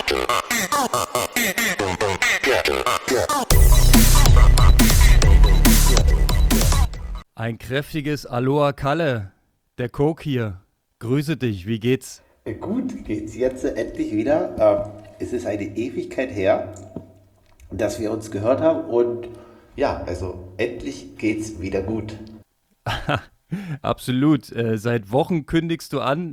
Ein kräftiges Aloha Kalle, der Coke hier. Grüße dich, wie geht's? Gut, geht's jetzt endlich wieder. Es ist eine Ewigkeit her, dass wir uns gehört haben und ja, also endlich geht's wieder gut. Absolut. Seit Wochen kündigst du an,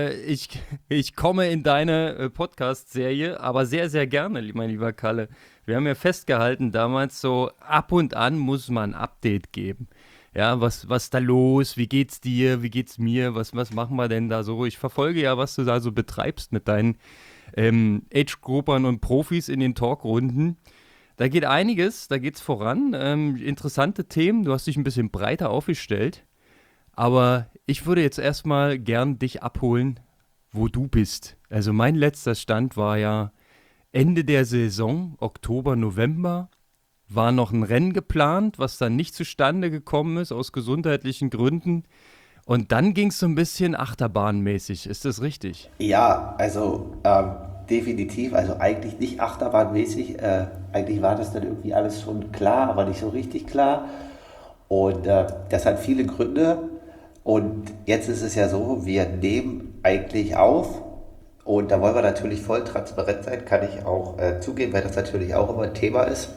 ich komme in deine Podcast-Serie, aber sehr, sehr gerne, mein lieber Kalle. Wir haben ja festgehalten damals, so ab und an muss man ein Update geben. Ja, was ist da los? Wie geht's dir? Wie geht's mir? Was machen wir denn da so? Ich verfolge ja, was du da so betreibst mit deinen Age-Gruppern und Profis in den Talkrunden. Da geht einiges, da geht's voran. Interessante Themen, du hast dich ein bisschen breiter aufgestellt. Aber ich würde jetzt erstmal gern dich abholen, wo du bist. Also mein letzter Stand war ja Ende der Saison, Oktober, November, war noch ein Rennen geplant, was dann nicht zustande gekommen ist aus gesundheitlichen Gründen. Und dann ging es so ein bisschen achterbahnmäßig. Ist das richtig? Ja, also definitiv, also eigentlich nicht achterbahnmäßig. Eigentlich war das dann irgendwie alles schon klar, aber nicht so richtig klar. Und das hat viele Gründe. Und jetzt ist es ja so, wir nehmen eigentlich auf. Und da wollen wir natürlich voll transparent sein, kann ich auch zugeben, weil das natürlich auch immer ein Thema ist.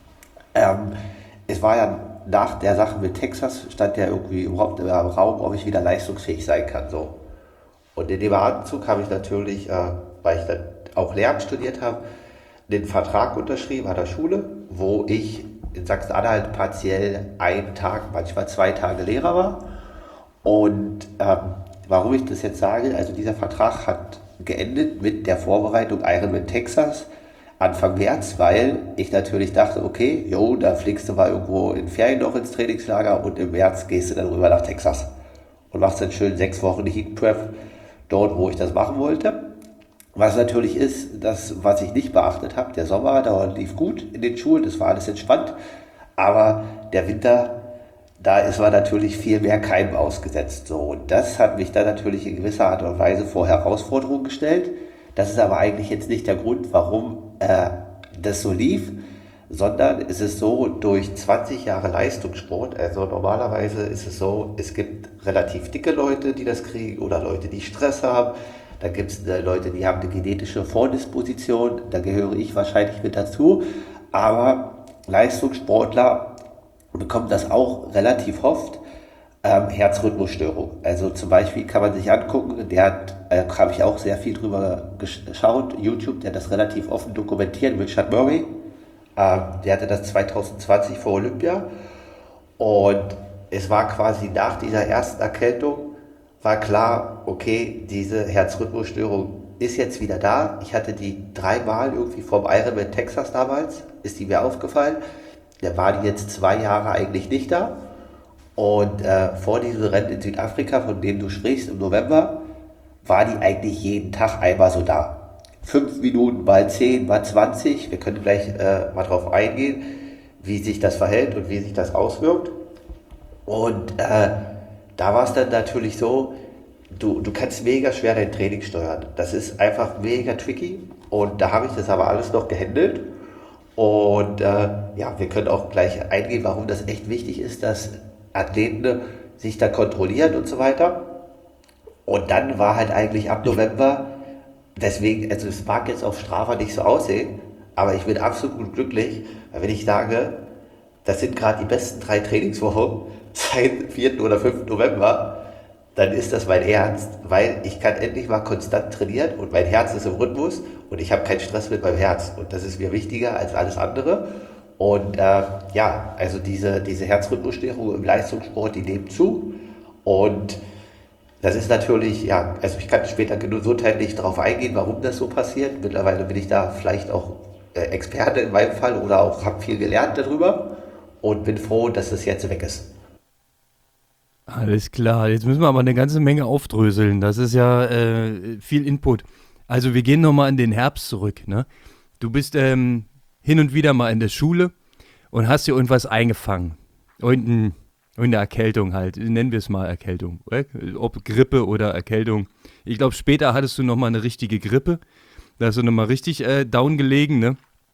Ähm, Es war ja nach der Sache mit Texas, stand ja irgendwie überhaupt im Raum, ob ich wieder leistungsfähig sein kann. So. Und in dem Atemzug habe ich natürlich, weil ich dann auch Lehramt studiert habe, den Vertrag unterschrieben an der Schule, wo ich in Sachsen-Anhalt partiell einen Tag, manchmal 2 Tage Lehrer war. Und warum ich das jetzt sage, also dieser Vertrag hat geendet mit der Vorbereitung Ironman Texas Anfang März, weil ich natürlich dachte, okay, jo, da fliegst du mal irgendwo in Ferien noch ins Trainingslager und im März gehst du dann rüber nach Texas und machst dann schön 6 Wochen Heat Prep dort, wo ich das machen wollte. Was natürlich ist, das, was ich nicht beachtet habe, der Sommer, da lief gut in den Schulen, das war alles entspannt, aber der Winter, da ist man natürlich viel mehr Keimen ausgesetzt. So. Und das hat mich dann natürlich in gewisser Art und Weise vor Herausforderungen gestellt. Das ist aber eigentlich jetzt nicht der Grund, warum das so lief, sondern es ist so, durch 20 Jahre Leistungssport, also normalerweise ist es so, es gibt relativ dicke Leute, die das kriegen oder Leute, die Stress haben. Dann gibt es Leute, die haben eine genetische Vordisposition, da gehöre ich wahrscheinlich mit dazu. Aber Leistungssportler bekommen das auch relativ oft. Herzrhythmusstörung. Also zum Beispiel kann man sich angucken, habe ich auch sehr viel drüber geschaut, YouTube, der das relativ offen dokumentiert, Richard Murray. Der hatte das 2020 vor Olympia und es war quasi nach dieser ersten Erkältung, war klar, okay, diese Herzrhythmusstörung ist jetzt wieder da. Ich hatte die 3-mal irgendwie vom Ironman Texas damals, ist die mir aufgefallen. Da war die jetzt 2 Jahre eigentlich nicht da. Und vor diesem Rennen in Südafrika, von dem du sprichst, im November, war die eigentlich jeden Tag einmal so da. 5 Minuten, mal 10, mal 20. Wir können gleich mal drauf eingehen, wie sich das verhält und wie sich das auswirkt. Und da war es dann natürlich so, du kannst mega schwer dein Training steuern. Das ist einfach mega tricky. Und da habe ich das aber alles noch gehandelt. Und ja, wir können auch gleich eingehen, warum das echt wichtig ist, dass Athleten sich da kontrollieren und so weiter. Und dann war halt eigentlich ab November, deswegen, also es mag jetzt auf Strava nicht so aussehen, aber ich bin absolut glücklich, weil wenn ich sage, das sind gerade die besten 3 Trainingswochen seit 4. oder 5. November, dann ist das mein Ernst, weil ich kann endlich mal konstant trainieren und mein Herz ist im Rhythmus und ich habe keinen Stress mit meinem Herz und das ist mir wichtiger als alles andere. Und ja, also diese Herzrhythmusstörung im Leistungssport, die nehmen zu. Und das ist natürlich, ja, also ich kann später gesundheitlich darauf eingehen, warum das so passiert. Mittlerweile bin ich da vielleicht auch Experte in meinem Fall oder auch habe viel gelernt darüber und bin froh, dass es jetzt weg ist. Alles klar, jetzt müssen wir aber eine ganze Menge aufdröseln. Das ist ja viel Input. Also wir gehen nochmal in den Herbst zurück, ne? Du bist hin und wieder mal in der Schule und hast dir irgendwas eingefangen. Irgendeine Erkältung halt. Nennen wir es mal Erkältung. Oder? Ob Grippe oder Erkältung. Ich glaube, später hattest du nochmal eine richtige Grippe. Da hast du nochmal richtig down gelegen, ne?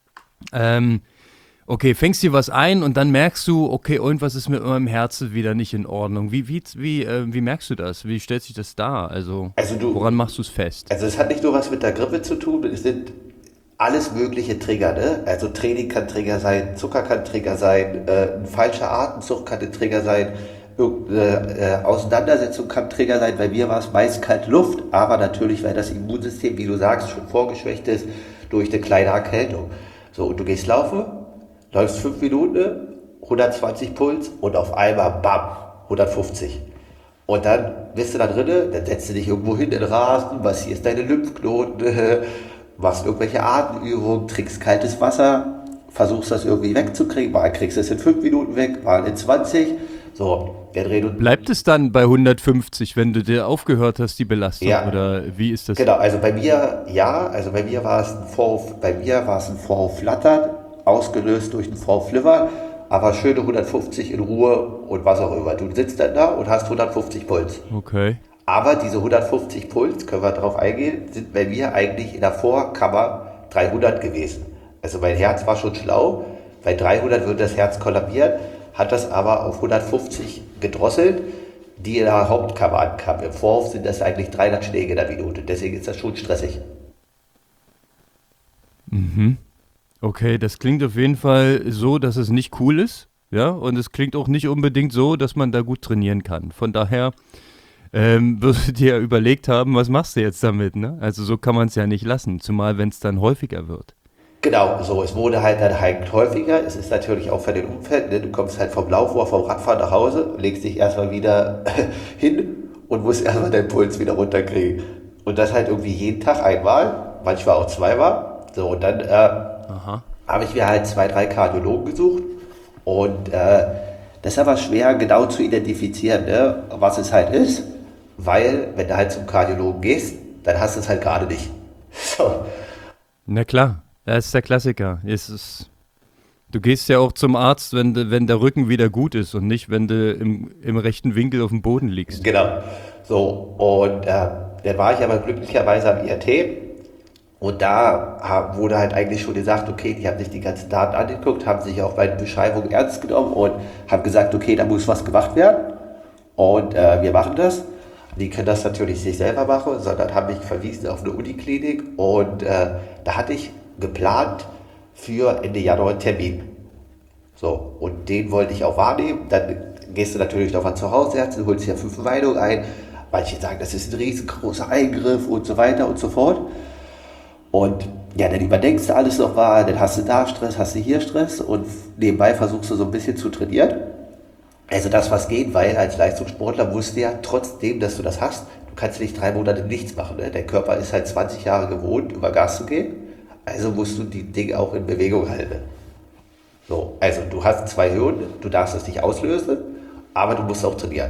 Okay, fängst dir was ein und dann merkst du, okay, irgendwas ist mit meinem Herzen wieder nicht in Ordnung. Wie merkst du das? Wie stellt sich das dar? Also woran machst du es fest? Also es hat nicht nur was mit der Grippe zu tun, es sind alles mögliche Trigger, ne? Also Training kann Trigger sein, Zucker kann Trigger sein, ein falscher Atemzug kann ein Trigger sein, irgendeine Auseinandersetzung kann Trigger sein. Bei mir war es meist kalte Luft, aber natürlich, weil das Immunsystem, wie du sagst, schon vorgeschwächt ist durch eine kleine Erkältung. So, und du gehst laufen, läufst 5 Minuten, 120 Puls und auf einmal, bam, 150. Und dann bist du da drinnen, dann setzt du dich irgendwo hin in den Rasen, massierst deine Lymphknoten, machst irgendwelche Atemübungen, trinkst kaltes Wasser, versuchst das irgendwie wegzukriegen. Mal kriegst du es in 5 Minuten weg, mal in 20. So, der dreht und Bleibt es dann bei 150, wenn du dir aufgehört hast, die Belastung? Ja. Oder wie ist das? Genau, also bei mir, ja, also bei mir war es ein Vorhofflattern, ausgelöst durch einen Vorhoffliver, aber schöne 150 in Ruhe und was auch immer. Du sitzt dann da und hast 150 Puls. Okay. Aber diese 150 Puls, können wir darauf eingehen, sind bei mir eigentlich in der Vorkammer 300 gewesen. Also mein Herz war schon schlau, bei 300 würde das Herz kollabieren, hat das aber auf 150 gedrosselt, die in der Hauptkammer ankamen. Im Vorhof sind das eigentlich 300 Schläge in der Minute, deswegen ist das schon stressig. Okay, das klingt auf jeden Fall so, dass es nicht cool ist. Ja, und es klingt auch nicht unbedingt so, dass man da gut trainieren kann. Von daher wirst du dir überlegt haben, was machst du jetzt damit, ne? Also so kann man es ja nicht lassen, zumal wenn es dann häufiger wird. Genau, so, es wurde halt dann halt häufiger. Es ist natürlich auch für den Umfeld, ne? Du kommst halt vom Lauf oder vom Radfahren nach Hause, legst dich erstmal wieder hin und musst erstmal deinen Puls wieder runterkriegen. Und das halt irgendwie jeden Tag einmal, manchmal auch zweimal. So, und dann habe ich mir halt 2, 3 Kardiologen gesucht und das ist aber schwer genau zu identifizieren, ne? Was es halt ist, weil wenn du halt zum Kardiologen gehst, dann hast du es halt gerade nicht. So. Na klar, das ist der Klassiker. Du gehst ja auch zum Arzt, wenn der Rücken wieder gut ist und nicht, wenn du im rechten Winkel auf dem Boden liegst. Genau. So, und dann war ich aber glücklicherweise am IRT und da wurde halt eigentlich schon gesagt, okay, die haben sich die ganzen Daten angeguckt, haben sich auch meine Beschreibung ernst genommen und haben gesagt, okay, da muss was gemacht werden und wir machen das. Die können das natürlich nicht selber machen, sondern haben mich verwiesen auf eine Uniklinik und da hatte ich geplant für Ende Januar einen Termin. So, und den wollte ich auch wahrnehmen. Dann gehst du natürlich noch mal zur Hausärztin, holst dir 5 Meinungen ein. Manche sagen, das ist ein riesengroßer Eingriff und so weiter und so fort. Und ja, dann überdenkst du alles noch mal, dann hast du da Stress, hast du hier Stress und nebenbei versuchst du so ein bisschen zu trainieren. Also das, was geht, weil als Leistungssportler musst du ja trotzdem, dass du das hast, du kannst nicht 3 Monate nichts machen. Ne? Der Körper ist halt 20 Jahre gewohnt, über Gas zu gehen. Also musst du die Dinge auch in Bewegung halten. So, also du hast 2 Hürden, du darfst es nicht auslösen, aber du musst auch trainieren.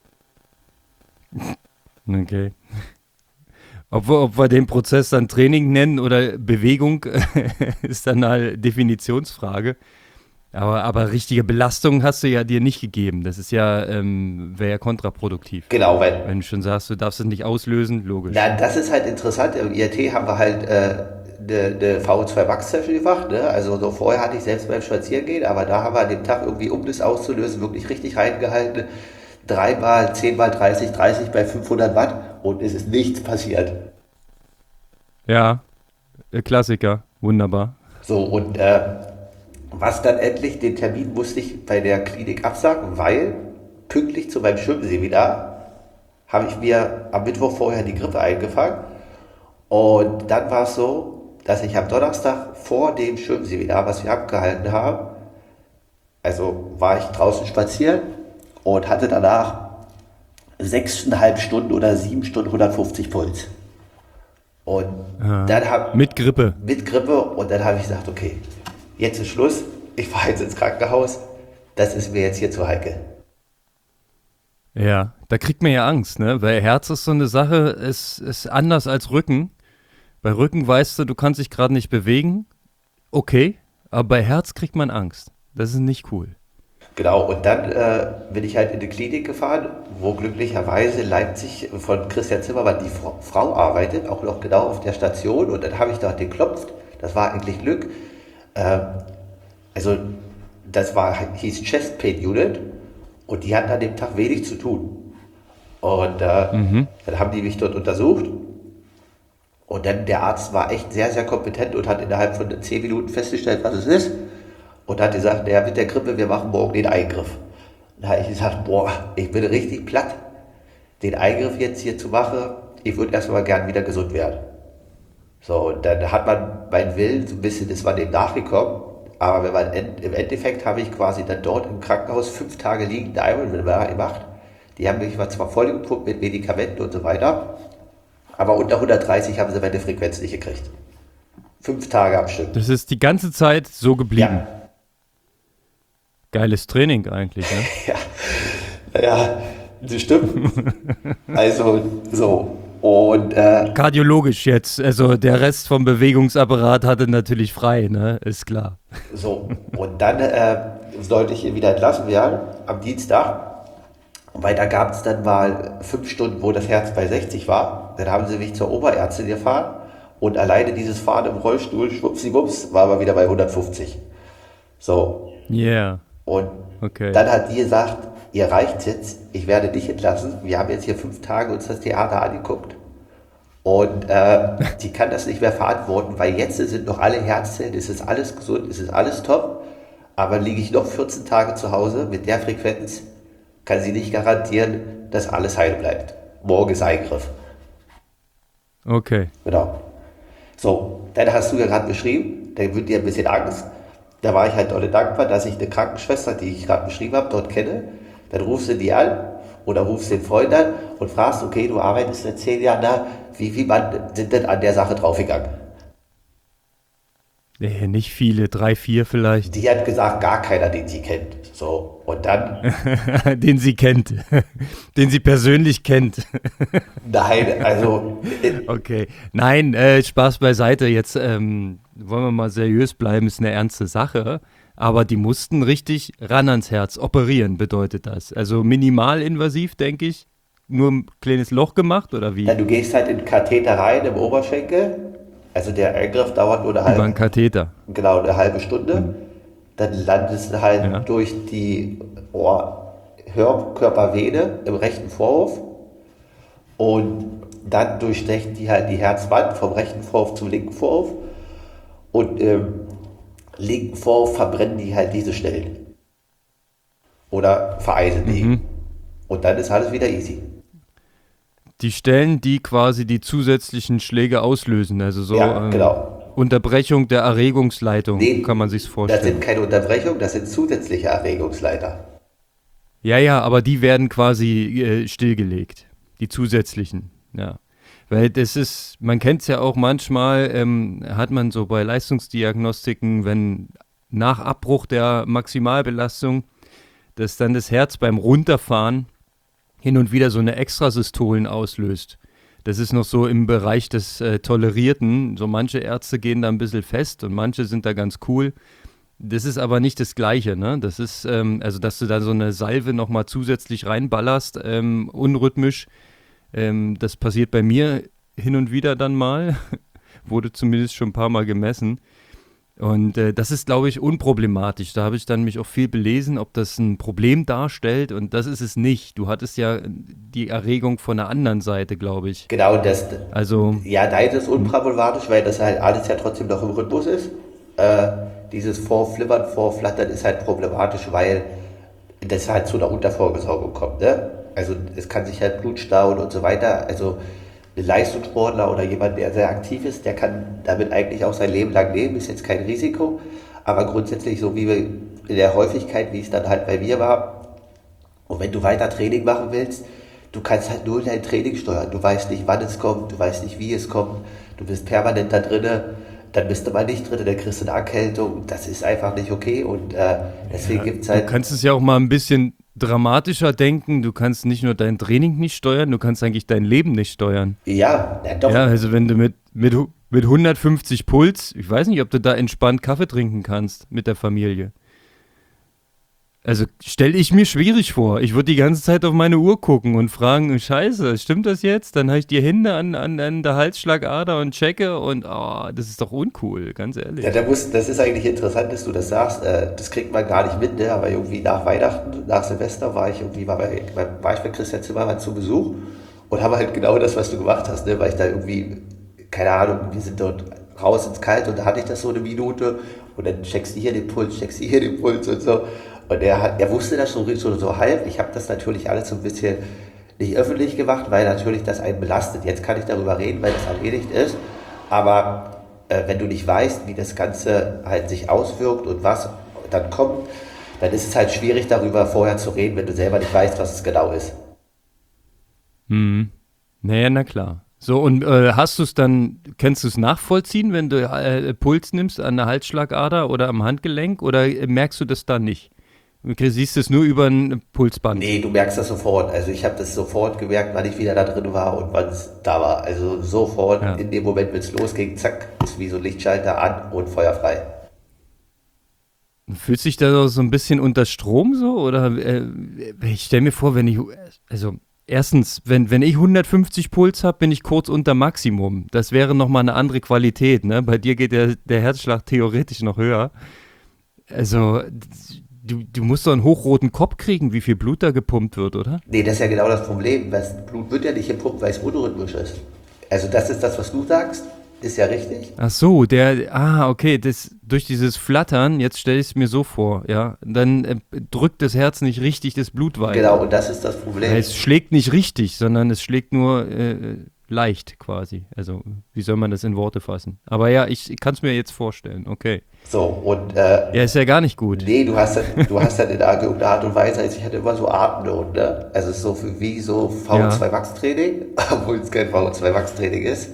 Okay. Ob wir den Prozess dann Training nennen oder Bewegung, ist dann eine Definitionsfrage. Aber richtige Belastung hast du ja dir nicht gegeben. Das ist ja, wäre ja kontraproduktiv. Genau, weil Wenn du schon sagst, du darfst es nicht auslösen, logisch. na, das ist halt interessant. Im IRT haben wir halt eine VO2 Max Session gemacht. Ne? Also so vorher hatte ich selbst beim Spazierengehen, aber da haben wir an dem Tag irgendwie, um das auszulösen, wirklich richtig reingehalten. 3 mal 10 mal 30, 30 bei 500 Watt und es ist nichts passiert. Ja, Klassiker, wunderbar. So, und was dann endlich, den Termin musste ich bei der Klinik absagen, weil pünktlich zu meinem Schwimmseminar habe ich mir am Mittwoch vorher die Grippe eingefangen. Und dann war es so, dass ich am Donnerstag vor dem Schwimmseminar, was wir abgehalten haben, also war ich draußen spazieren und hatte danach 6,5 Stunden oder 7 Stunden 150 Puls. Und dann Mit Grippe. mit Grippe und dann habe ich gesagt, okay, jetzt ist Schluss, ich fahre jetzt ins Krankenhaus, das ist mir jetzt hier zu heikel. Ja, da kriegt man ja Angst, ne? Weil Herz ist so eine Sache, es ist anders als Rücken. Bei Rücken weißt du, du kannst dich gerade nicht bewegen. Okay, aber bei Herz kriegt man Angst. Das ist nicht cool. Genau, und dann bin ich halt in die Klinik gefahren, wo glücklicherweise in Leipzig von Christian Zimmermann die Frau arbeitet, auch noch genau auf der Station. Und dann habe ich dort geklopft. Das war eigentlich Glück. Ähm, also hieß Chest Pain Unit und die hatten an dem Tag wenig zu tun. Und dann haben die mich dort untersucht. Und dann der Arzt war echt sehr, sehr kompetent und hat innerhalb von 10 Minuten festgestellt, was es ist. Und hat gesagt, ja, mit der Grippe, wir machen morgen den Eingriff. Da habe ich gesagt, boah, ich bin richtig platt, den Eingriff jetzt hier zu machen. Ich würde erstmal gern wieder gesund werden. So, und dann hat man meinen Willen so ein bisschen, ist man dem nachgekommen. Aber wenn man im Endeffekt habe ich quasi dann dort im Krankenhaus 5 Tage liegende Ironman gemacht. Die haben mich zwar vollgepumpt mit Medikamenten und so weiter, aber unter 130 haben sie meine Frequenz nicht gekriegt. 5 Tage am Stück. Das ist die ganze Zeit so geblieben. Ja. Geiles Training eigentlich, ne? Ja, das stimmt. Also, so. Und Kardiologisch jetzt, also der Rest vom Bewegungsapparat hatte natürlich frei, ne? Ist klar. so. Und dann sollte ich wieder entlassen werden am Dienstag. Weil da gab es dann mal 5 Stunden, wo das Herz bei 60 war. Dann haben sie mich zur Oberärztin gefahren und alleine dieses Fahren im Rollstuhl, schwuppsiwupps, war mal wieder bei 150. So. Yeah. Und Okay. dann hat die gesagt, ihr reicht's jetzt, ich werde dich entlassen. Wir haben jetzt hier 5 Tage uns das Theater angeguckt. Und die kann das nicht mehr verantworten, weil jetzt sind noch alle Herzzellen, es ist alles gesund, es ist alles top. Aber liege ich noch 14 Tage zu Hause mit der Frequenz, kann sie nicht garantieren, dass alles heil bleibt. Morgen ist Eingriff. Okay. Genau. So, dann hast du ja gerade beschrieben, da wird dir ein bisschen Angst. Da war ich halt dolle dankbar, dass ich eine Krankenschwester, die ich gerade beschrieben habe, dort kenne. Dann rufst du die an oder rufst den Freund an und fragst, okay, du arbeitest seit 10 Jahren da, wie viele Mann sind denn an der Sache draufgegangen? Nee, nicht viele, 3, 4 vielleicht. Die hat gesagt, gar keiner, den sie kennt. So, und dann, Den sie kennt. Den sie persönlich kennt. nein, also, Okay. Nein, Spaß beiseite. Jetzt wollen wir mal seriös bleiben, ist eine ernste Sache. Aber die mussten richtig ran ans Herz. Operieren bedeutet das. Also minimalinvasiv, denke ich. Nur ein kleines Loch gemacht oder wie? ja, du gehst halt in den Katheter rein im Oberschenkel. Also der Eingriff dauert nur Über einen Katheter. genau eine halbe Stunde. Dann landest du halt durch die Hörkörpervene im rechten Vorhof und dann durchstechen die halt die Herzwand vom rechten Vorhof zum linken Vorhof und im linken Vorhof verbrennen die halt diese Stellen oder vereisen die. Und dann ist alles wieder easy. Die Stellen, die quasi die zusätzlichen Schläge auslösen. Also so Ja, genau. Unterbrechung der Erregungsleitung, Nee, kann man sich's Das vorstellen. sind keine Unterbrechungen, das sind zusätzliche Erregungsleiter. Ja, aber die werden quasi stillgelegt. Die zusätzlichen, ja. Weil das ist, man kennt es ja auch manchmal, hat man so bei Leistungsdiagnostiken, wenn nach Abbruch der Maximalbelastung, dass dann das Herz beim Runterfahren hin und wieder so eine Extrasystolen auslöst. Das ist noch so im Bereich des Tolerierten. So manche Ärzte gehen da ein bisschen fest und manche sind da ganz cool. Das ist aber nicht das Gleiche, ne? Das ist, also dass du da so eine Salve nochmal zusätzlich reinballerst, unrhythmisch. Das passiert bei mir hin und wieder dann mal. Wurde zumindest schon ein paar Mal gemessen. Und das ist, glaube ich, unproblematisch. Da habe ich dann mich auch viel belesen, ob das ein Problem darstellt. Und das ist es nicht. Du hattest ja die Erregung von der anderen Seite, glaube ich. Genau, Also, ja, nein, das ist unproblematisch, weil das halt alles ja trotzdem noch im Rhythmus ist. Dieses Vorflimmern, Vorflattern ist halt problematisch, weil das halt zu einer Untervorgesorgung kommt. Ne? Also es kann sich halt Blut stauen und so weiter. Also ein Leistungssportler oder jemand, der sehr aktiv ist, der kann damit eigentlich auch sein Leben lang leben, ist jetzt kein Risiko. Aber grundsätzlich so wie wir in der Häufigkeit, wie es dann halt bei mir war, und wenn du weiter Training machen willst, du kannst halt nur dein Training steuern. Du weißt nicht, wann es kommt, du weißt nicht, wie es kommt, du bist permanent da drinne, dann bist du mal nicht drin, dann kriegst du eine Erkältung. Das ist einfach nicht okay und deswegen gibt es halt... Du kannst es ja auch mal ein bisschen dramatischer denken. Du kannst nicht nur dein Training nicht steuern, du kannst eigentlich dein Leben nicht steuern. Ja, doch. Ja, also wenn du mit 150 Puls, ich weiß nicht, ob du da entspannt Kaffee trinken kannst mit der Familie. Also stelle ich mir schwierig vor. Ich würde die ganze Zeit auf meine Uhr gucken und fragen, Scheiße, stimmt das jetzt? Dann habe ich die Hände an der Halsschlagader und checke und das ist doch uncool, ganz Ja, ehrlich. das ist eigentlich interessant, dass du das sagst. Das kriegt man gar nicht mit, ne? Aber irgendwie nach Weihnachten, nach Silvester war ich bei Christian Zimmermann zu Besuch und habe halt genau das, was du gemacht hast, ne? Weil ich da irgendwie, keine Ahnung, wir sind dort raus ins Kalt und da hatte ich das so eine Minute und dann checkst du hier den Puls, checkst du hier den Puls und so. Und er wusste das so halb. Ich habe das natürlich alles so ein bisschen nicht öffentlich gemacht, weil natürlich das einen belastet. Jetzt kann ich darüber reden, weil das erledigt ist. Aber wenn du nicht weißt, wie das Ganze halt sich auswirkt und was dann kommt, dann ist es halt schwierig, darüber vorher zu reden, wenn du selber nicht weißt, was es genau ist. Hm. Naja, na klar. So, und kannst du es nachvollziehen, wenn du Puls nimmst an der Halsschlagader oder am Handgelenk oder merkst du das dann nicht? Okay, siehst du es nur über ein Pulsband? Nee, du merkst das sofort. Also ich habe das sofort gemerkt, wann ich wieder da drin war und wann es da war. Also sofort Ja. in dem Moment, wenn es losging, zack, ist wie so ein Lichtschalter an und feuerfrei. Fühlt sich da so ein bisschen unter Strom so? Oder ich stelle mir vor, also erstens, wenn ich 150 Puls habe, bin ich kurz unter Maximum. Das wäre nochmal eine andere Qualität, ne? Bei dir geht der Herzschlag theoretisch noch höher. Also, du musst doch einen hochroten Kopf kriegen, wie viel Blut da gepumpt wird, oder? Nee, das ist ja genau das Problem. Das Blut wird ja nicht gepumpt, weil es unrhythmisch ist. Also das ist das, was du sagst, ist ja richtig. Ach so, okay, durch dieses Flattern, jetzt stelle ich es mir so vor, ja, dann drückt das Herz nicht richtig das Blut weiter. Genau, und das ist das Ja, Problem. es schlägt nicht richtig, sondern es schlägt nur leicht quasi. Also, wie soll man das in Worte fassen? Aber ja, ich kann es mir jetzt vorstellen, okay. So, und Ja, ist ja gar nicht gut. nee, du hast dann in irgendeiner Art und Weise, also ich hatte immer so Atemnot, ne? Also es ist so wie so Ja, VO2 Max Training, obwohl es kein VO2 Max Training ist.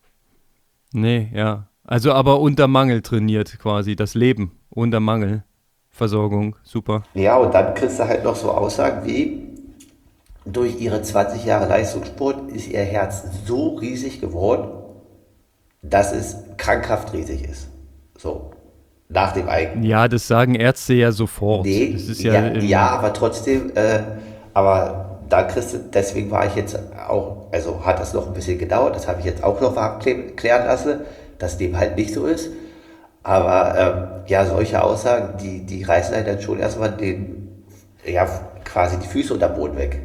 nee, ja. Also aber unter Mangel trainiert quasi, das Leben unter Mangel. Versorgung, super. Ja, und dann kriegst du halt noch so Aussagen wie, durch ihre 20 Jahre Leistungssport ist ihr Herz so riesig geworden, dass es krankhaft riesig ist. So, nach dem Eigen. Ja, das sagen Ärzte ja sofort. Das Nee, ist ja ja, aber trotzdem, aber da kriegst du, deswegen war ich jetzt auch, also hat das noch ein bisschen gedauert, das habe ich jetzt auch noch klären lassen, dass dem halt nicht so ist. Aber ja, solche Aussagen, die reißen halt dann schon erstmal ja, quasi die Füße unter Boden weg.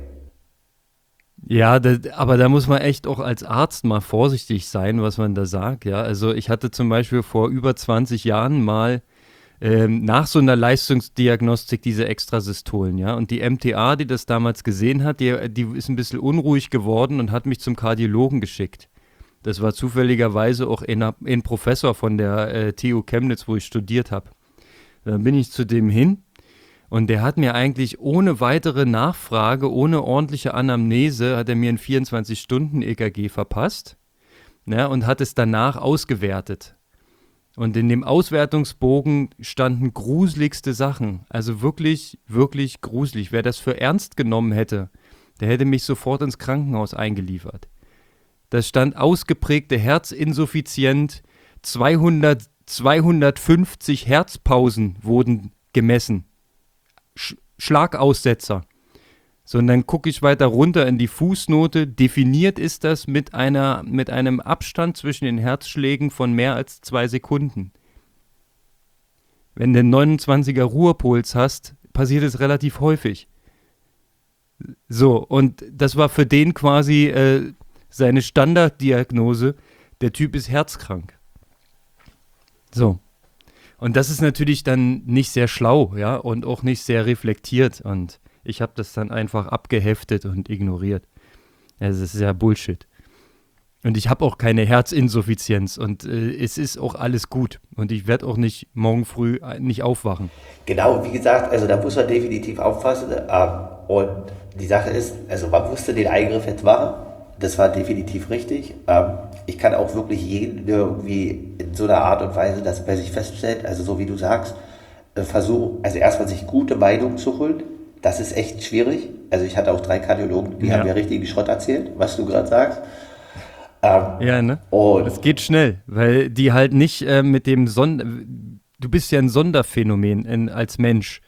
Ja, aber da muss man echt auch als Arzt mal vorsichtig sein, was man da sagt. Ja, also ich hatte zum Beispiel vor über 20 Jahren mal nach so einer Leistungsdiagnostik diese Extrasystolen, ja, und die MTA, die das damals gesehen hat, die ist ein bisschen unruhig geworden und hat mich zum Kardiologen geschickt. Das war zufälligerweise auch ein Professor von der TU Chemnitz, wo ich studiert habe. Dann bin ich zu dem hin. Und der hat mir eigentlich ohne weitere Nachfrage, ohne ordentliche Anamnese, hat er mir ein 24-Stunden-EKG verpasst, ne, und hat es danach ausgewertet. Und in dem Auswertungsbogen standen gruseligste Sachen. Also wirklich, wirklich gruselig. Wer das für ernst genommen hätte, der hätte mich sofort ins Krankenhaus eingeliefert. Da stand ausgeprägte Herzinsuffizienz, 250 Herzpausen wurden gemessen. Schlagaussetzer. So, und dann gucke ich weiter runter in die Fußnote. Definiert ist das mit einem Abstand zwischen den Herzschlägen von mehr als 2 Sekunden. Wenn du einen 29er Ruhepuls hast, passiert es relativ häufig. So, und das war für den quasi seine Standarddiagnose. Der Typ ist herzkrank. So. Und das ist natürlich dann nicht sehr schlau, ja, und auch nicht sehr reflektiert. Und ich habe das dann einfach abgeheftet und ignoriert. Also das ist ja Bullshit. Und ich habe auch keine Herzinsuffizienz und es ist auch alles gut. Und ich werde auch nicht morgen früh nicht aufwachen. Genau, wie gesagt, also da muss man definitiv aufpassen. Und die Sache ist, also man musste den Eingriff jetzt machen. Das war definitiv richtig. Ich kann auch wirklich jeden irgendwie in so einer Art und Weise das bei sich feststellt, also so wie du sagst, versuchen, also erstmal sich gute Meinungen zu holen. Das ist echt schwierig. Also ich hatte auch 3 Kardiologen, die haben mir richtigen Schrott erzählt, was du gerade sagst. Ja, ne? Und Es geht schnell, weil die halt nicht mit dem du bist ja ein Sonderphänomen als Mensch.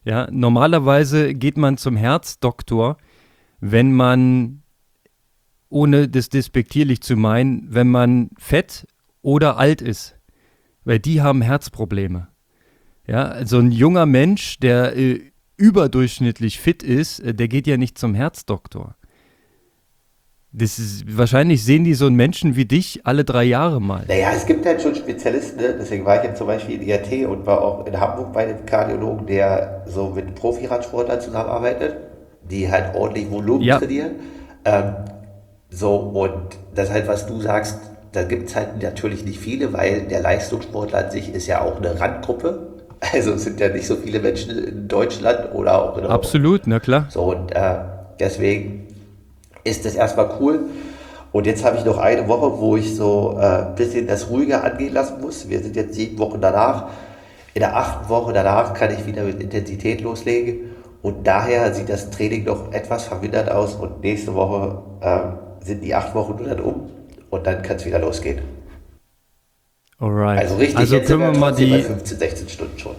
Ja, normalerweise geht man zum Herzdoktor, wenn man, ohne das despektierlich zu meinen, wenn man fett oder alt ist, weil die haben Herzprobleme. Ja, also ein junger Mensch, der überdurchschnittlich fit ist, der geht ja nicht zum Herzdoktor. Wahrscheinlich sehen die so einen Menschen wie dich alle 3 Jahre mal. Naja, es gibt halt schon Spezialisten, ne? Deswegen war ich jetzt zum Beispiel in IAT und war auch in Hamburg bei dem Kardiologen, der so mit Profi-Radsportlern zusammenarbeitet, die halt ordentlich Volumen Ja, trainieren. Ähm, so, und das halt, was du sagst, da gibt es halt natürlich nicht viele, weil der Leistungssportler an sich ist ja auch eine Randgruppe. Also es sind ja nicht so viele Menschen in Deutschland oder auch in Europa. absolut, na klar. So, und deswegen ist das erstmal cool. Und jetzt habe ich noch eine Woche, wo ich so ein bisschen das ruhiger angehen lassen muss. Wir sind jetzt 7 Wochen danach. In der 8. Woche danach kann ich wieder mit Intensität loslegen. Und daher sieht das Training noch etwas vermindert aus. Und nächste Woche sind die 8 Wochen nur dann um. Und dann kann es wieder losgehen. Alright. Also richtig, Also jetzt sind können wir wir mal trotzdem bei die, 15, 16 Stunden schon.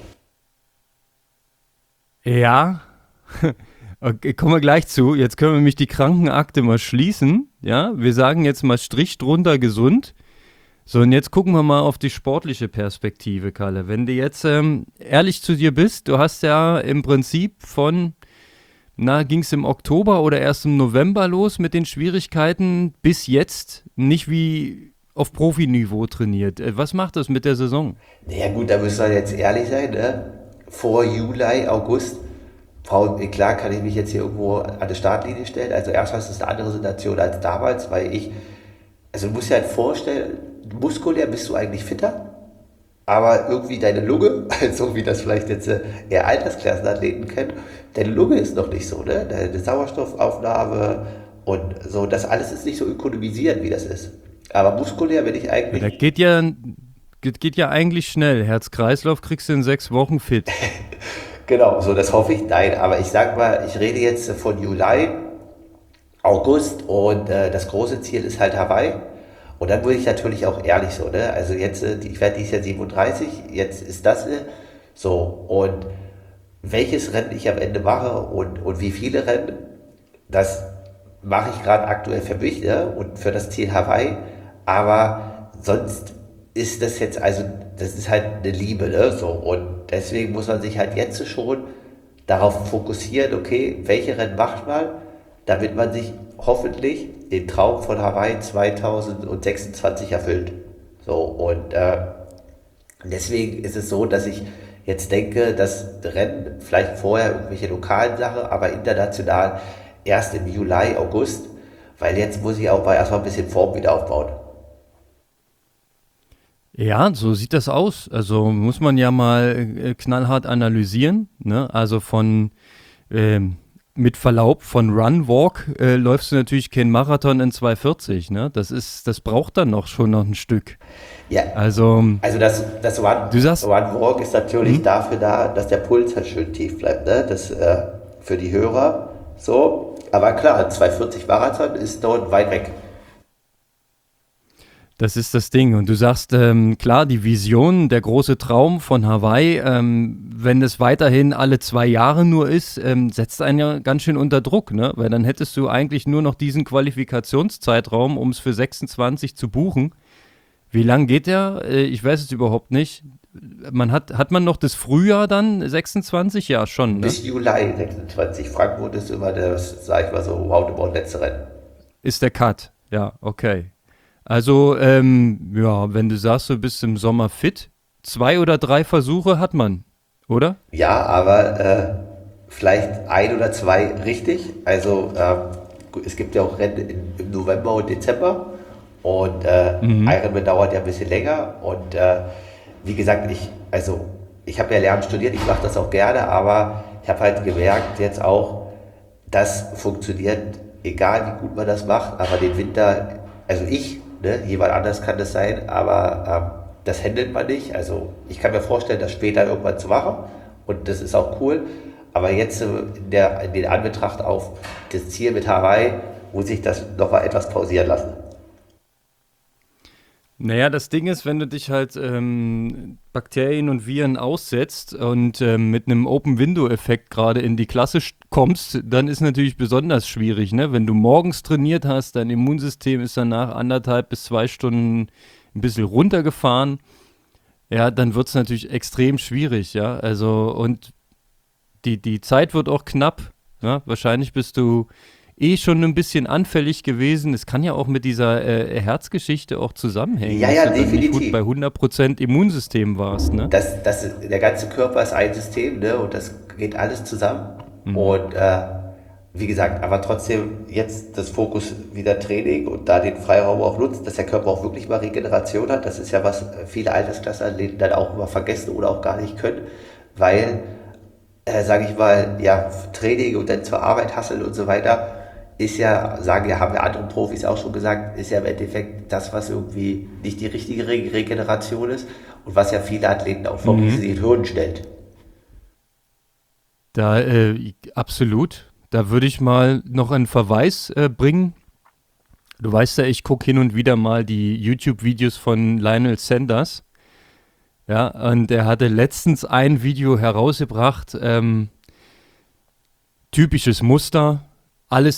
ja, okay, kommen wir gleich zu. Jetzt können wir nämlich die Krankenakte mal schließen. Ja, wir sagen jetzt mal Strich drunter gesund. So, und jetzt gucken wir mal auf die sportliche Perspektive, Kalle. Wenn du jetzt ehrlich zu dir bist, du hast ja im Prinzip ging es im Oktober oder erst im November los mit den Schwierigkeiten, bis jetzt nicht wie auf Profiniveau trainiert. Was macht das mit der Saison? Naja gut, da müssen wir jetzt ehrlich sein, ne? Vor Juli, August, klar kann ich mich jetzt hier irgendwo an die Startlinie stellen. Also erstmal ist es eine andere Situation als damals, also du musst dir halt vorstellen, muskulär bist du eigentlich fitter, aber irgendwie deine Lunge, so wie das vielleicht jetzt eher Altersklassenathleten kennen, deine Lunge ist noch nicht so, ne? Deine Sauerstoffaufnahme und so, das alles ist nicht so ökonomisiert, wie das ist. Aber muskulär bin ich Ja, eigentlich. das geht ja eigentlich schnell. Herz-Kreislauf kriegst du in 6 Wochen fit. Genau, so das hoffe ich. Nein, aber ich sag mal, ich rede jetzt von Juli, August und das große Ziel ist halt Hawaii. Und dann wurde ich natürlich auch ehrlich so, ne? Also jetzt, ich werde dieses Jahr 37, jetzt ist das so. Und welches Rennen ich am Ende mache und wie viele Rennen, das mache ich gerade aktuell für mich, ne? Und für das Ziel Hawaii. Aber sonst ist das jetzt, also das ist halt eine Liebe, ne? So. Und deswegen muss man sich halt jetzt schon darauf fokussieren, okay, welche Rennen macht man, damit man sich hoffentlich den Traum von Hawaii 2026 erfüllt. So, und deswegen ist es so, dass ich jetzt denke, dass Rennen vielleicht vorher irgendwelche lokalen Sachen, aber international erst im Juli, August, weil jetzt muss ich auch mal erstmal ein bisschen Form wieder aufbauen. Ja, so sieht das aus. Also muss man ja mal knallhart analysieren. Ne? Also mit Verlaub, von Run, Walk läufst du natürlich keinen Marathon in 2,40. Ne? Das braucht dann schon noch ein Stück. Ja, Also, also das du sagst, One Walk ist natürlich dafür da, dass der Puls halt schön tief bleibt. Ne? Das für die Hörer so. Aber klar, 2,40 Marathon ist dort weit weg. das ist das Ding. Und du sagst, klar, die Vision, der große Traum von Hawaii, wenn es weiterhin alle 2 Jahre nur ist, setzt einen ja ganz schön unter Druck, ne? Weil dann hättest du eigentlich nur noch diesen Qualifikationszeitraum, um es für 26 zu buchen. Wie lang geht der? Ich weiß es überhaupt nicht. Hat man noch das Frühjahr dann, 26? Ja, schon, ne? Bis Juli 26. Frankfurt ist immer das, sag ich mal so, roundabout letzte Rennen. Ist der Cut. Ja, okay. Also, ja, wenn du sagst, du bist im Sommer fit, 2 oder 3 Versuche hat man, oder? Ja, aber vielleicht 1 oder 2 richtig. Also gut, es gibt ja auch Rennen im November und Dezember und Ironman dauert ja ein bisschen länger und wie gesagt, ich habe ja Lernen studiert, ich mache das auch gerne, aber ich habe halt gemerkt jetzt auch, das funktioniert, egal wie gut man das macht, aber den Winter, also ne, jemand anders kann das sein, aber das handelt man nicht. Also ich kann mir vorstellen, das später irgendwann zu machen und das ist auch cool, aber jetzt in den Anbetracht auf das Ziel mit Hawaii muss ich das nochmal etwas pausieren lassen. Naja, das Ding ist, wenn du dich halt Bakterien und Viren aussetzt und mit einem Open-Window-Effekt gerade in die Klasse kommst, dann ist natürlich besonders schwierig, ne? Wenn du morgens trainiert hast, dein Immunsystem ist danach 1,5 bis 2 Stunden ein bisschen runtergefahren, ja, dann wird es natürlich extrem schwierig, ja. Also, und die Zeit wird auch knapp, ja. Wahrscheinlich bist du schon ein bisschen anfällig gewesen. Es kann ja auch mit dieser Herzgeschichte auch zusammenhängen, Ja, dass ja, du dann nicht gut definitiv. bei 100% Immunsystem warst, ne? Der ganze Körper ist ein System, ne? Und das geht alles zusammen. Mhm. Und wie gesagt, aber trotzdem jetzt das Fokus wieder Training und da den Freiraum auch nutzen, dass der Körper auch wirklich mal Regeneration hat. Das ist ja was viele Altersklassenathleten dann auch immer vergessen oder auch gar nicht können, weil, sage ich mal, ja, Training und dann zur Arbeit hasseln und so weiter ist ja, sagen ja, haben ja andere Profis auch schon gesagt, ist ja im Endeffekt das, was irgendwie nicht die richtige Regeneration ist und was ja viele Athleten auch vor Mhm. riesigen Hürden stellt. Da, absolut. Da würde ich mal noch einen Verweis bringen. Du weißt ja, ich gucke hin und wieder mal die YouTube-Videos von Lionel Sanders. Ja, und er hatte letztens ein Video herausgebracht, typisches Muster, alles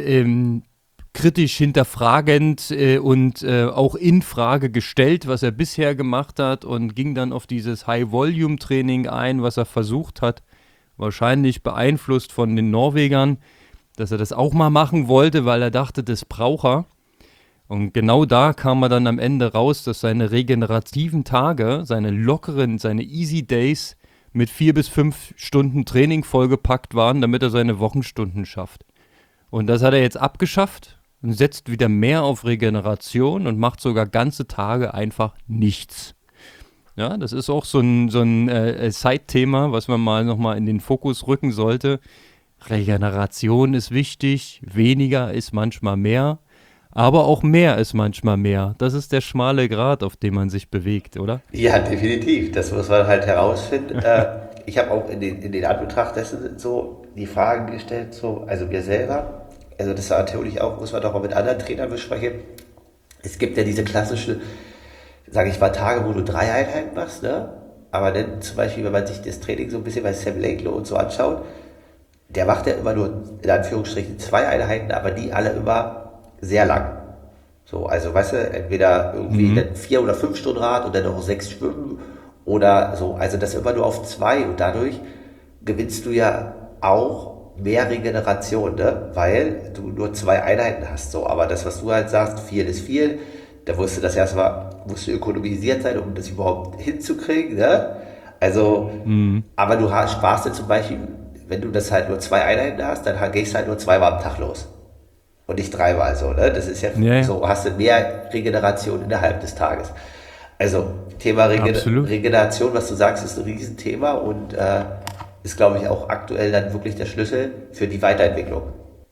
kritisch hinterfragend und auch in Frage gestellt, was er bisher gemacht hat und ging dann auf dieses High-Volume-Training ein, was er versucht hat, wahrscheinlich beeinflusst von den Norwegern, dass er das auch mal machen wollte, weil er dachte, das braucht er. Und genau da kam er dann am Ende raus, dass seine regenerativen Tage, seine lockeren, seine Easy Days mit 4 bis 5 Stunden Training vollgepackt waren, damit er seine Wochenstunden schafft. Und das hat er jetzt abgeschafft und setzt wieder mehr auf Regeneration und macht sogar ganze Tage einfach nichts. Ja, das ist auch so ein Side-Thema, was man mal nochmal in den Fokus rücken sollte. Regeneration ist wichtig, weniger ist manchmal mehr, aber auch mehr ist manchmal mehr. Das ist der schmale Grat, auf dem man sich bewegt, oder? Ja, definitiv. Das muss man halt herausfinden. Ich habe auch in den Anbetracht dessen so die Fragen gestellt, so, also mir selber. Also das ist natürlich auch, muss man doch mal mit anderen Trainern besprechen. Es gibt ja diese klassische, sage ich mal, Tage, wo du 3 Einheiten machst, ne? Aber dann zum Beispiel, wenn man sich das Training so ein bisschen bei Sam Laidlow und so anschaut, der macht ja immer nur in Anführungsstrichen 2 Einheiten, aber die alle immer sehr lang. So, also weißt du, entweder irgendwie Mhm. dann 4 oder 5 Stunden Rad und dann noch 6 Schwimmen oder so. Also das immer nur auf 2 und dadurch gewinnst du ja auch mehr Regeneration, ne? Weil du nur 2 Einheiten hast. So, aber das, was du halt sagst, viel ist viel, da musst du das erstmal, musst du ökonomisiert sein, um das überhaupt hinzukriegen, ne? Also, Mhm. aber du sparst dir zum Beispiel, wenn du das halt nur 2 Einheiten hast, dann gehst du halt nur zweimal am Tag los und nicht dreimal so. Ne? Das ist ja Ja, ja, so, hast du mehr Regeneration innerhalb des Tages. Also Thema absolut. Regeneration, was du sagst, ist ein Riesenthema und ist, glaube ich, auch aktuell dann wirklich der Schlüssel für die Weiterentwicklung.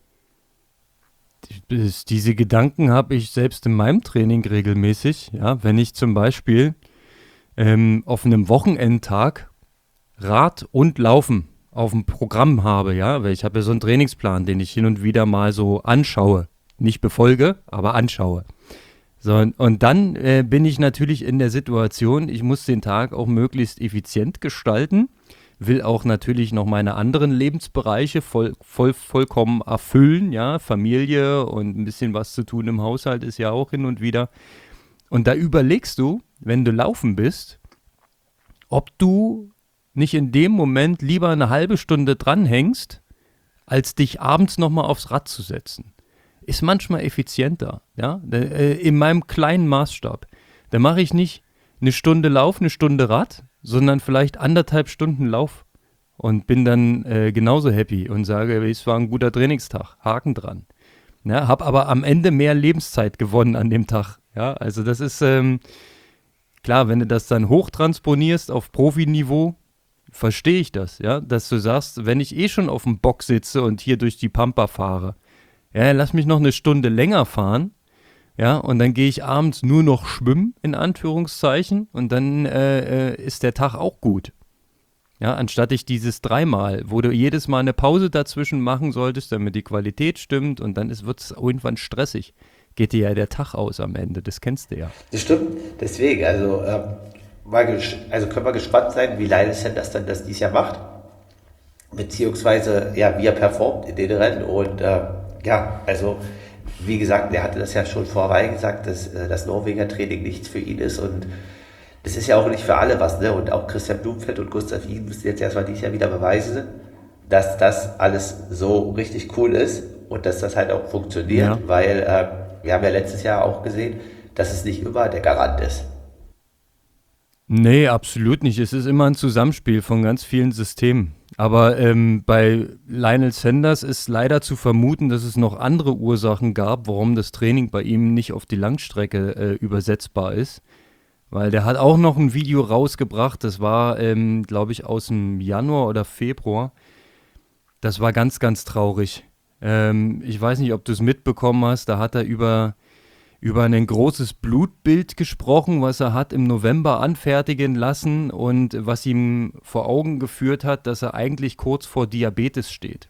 Diese Gedanken habe ich selbst in meinem Training regelmäßig. Ja, wenn ich zum Beispiel auf einem Wochenendtag Rad und Laufen auf dem Programm habe, ja, weil ich habe ja so einen Trainingsplan, den ich hin und wieder mal so anschaue. Nicht befolge, aber anschaue. So, und dann bin ich natürlich in der Situation, ich muss den Tag auch möglichst effizient gestalten, will auch natürlich noch meine anderen Lebensbereiche vollkommen erfüllen, ja, Familie und ein bisschen was zu tun im Haushalt ist ja auch hin und wieder. Und da überlegst du, wenn du laufen bist, ob du nicht in dem Moment lieber eine halbe Stunde dranhängst, als dich abends nochmal aufs Rad zu setzen. Ist manchmal effizienter, ja, in meinem kleinen Maßstab. Da mache ich nicht eine Stunde Lauf, eine Stunde Rad, sondern vielleicht 1,5 Stunden Lauf und bin dann genauso happy und sage, es war ein guter Trainingstag, Haken dran. Ja, habe aber am Ende mehr Lebenszeit gewonnen an dem Tag. Ja, also das ist klar, wenn du das dann hochtransponierst auf Profiniveau, verstehe ich das, ja, dass du sagst, wenn ich schon auf dem Bock sitze und hier durch die Pampa fahre, ja, lass mich noch eine Stunde länger fahren, ja, und dann gehe ich abends nur noch schwimmen, in Anführungszeichen, und dann ist der Tag auch gut. Ja, anstatt ich dieses dreimal, wo du jedes Mal eine Pause dazwischen machen solltest, damit die Qualität stimmt und dann wird es irgendwann stressig. geht dir ja der Tag aus am Ende, das kennst du ja. Das stimmt, deswegen, also, also können wir gespannt sein, wie Lionel Sanders dann das dieses Jahr macht, beziehungsweise ja, wie er performt in den Rennen und ja, also wie gesagt, der hatte das ja schon vorher gesagt, dass das Norweger Training nichts für ihn ist und das ist ja auch nicht für alle was, ne? Und auch Christian Blumfeld und Gustav Iden müssen jetzt erstmal dieses Jahr wieder beweisen, dass das alles so richtig cool ist und dass das halt auch funktioniert, Ja. weil wir haben ja letztes Jahr auch gesehen, dass es nicht immer der Garant ist. Nee, absolut nicht. Es ist immer ein Zusammenspiel von ganz vielen Systemen. Aber bei Lionel Sanders ist leider zu vermuten, dass es noch andere Ursachen gab, warum das Training bei ihm nicht auf die Langstrecke übersetzbar ist. Weil der hat auch noch ein Video rausgebracht, das war, glaube ich, aus dem Januar oder Februar. Das war ganz, ganz traurig. Ich weiß nicht, ob du es mitbekommen hast, da hat er über ein großes Blutbild gesprochen, was er hat im November anfertigen lassen und was ihm vor Augen geführt hat, dass er eigentlich kurz vor Diabetes steht.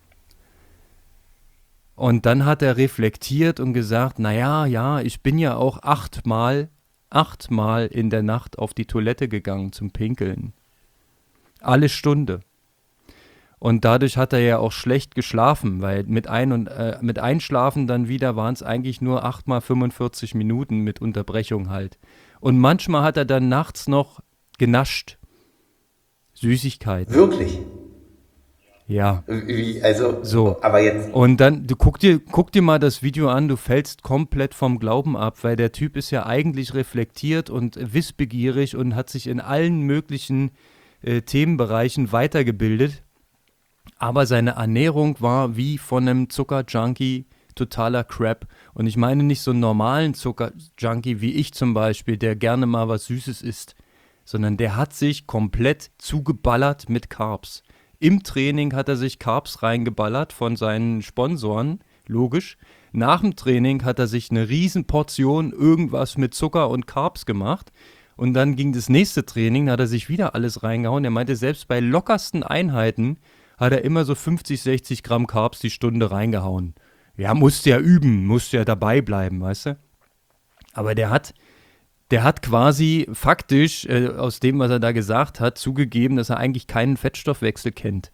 Und dann hat er reflektiert und gesagt, naja, ja, ich bin ja auch achtmal in der Nacht auf die Toilette gegangen zum Pinkeln. Alle Stunde. Und dadurch hat er ja auch schlecht geschlafen, weil mit Einschlafen dann wieder waren es eigentlich nur 8 mal 45 Minuten mit Unterbrechung halt. Und manchmal hat er dann nachts noch genascht. Süßigkeiten. Wirklich? Ja. Wie, also, So. aber jetzt, Und dann, guck dir mal das Video an, du fällst komplett vom Glauben ab, weil der Typ ist ja eigentlich reflektiert und wissbegierig und hat sich in allen möglichen Themenbereichen weitergebildet. Aber seine Ernährung war wie von einem Zuckerjunkie totaler Crap. Und ich meine nicht so einen normalen Zuckerjunkie wie ich zum Beispiel, der gerne mal was Süßes isst, sondern der hat sich komplett zugeballert mit Carbs. Im Training hat er sich Carbs reingeballert von seinen Sponsoren, logisch. Nach dem Training hat er sich eine Riesenportion irgendwas mit Zucker und Carbs gemacht. Und dann ging das nächste Training, da hat er sich wieder alles reingehauen. Er meinte, selbst bei lockersten Einheiten hat er immer so 50, 60 Gramm Carbs die Stunde reingehauen. Ja, musste ja üben, musste ja dabei bleiben, weißt du? Aber der hat quasi faktisch, aus dem, was er da gesagt hat, zugegeben, dass er eigentlich keinen Fettstoffwechsel kennt.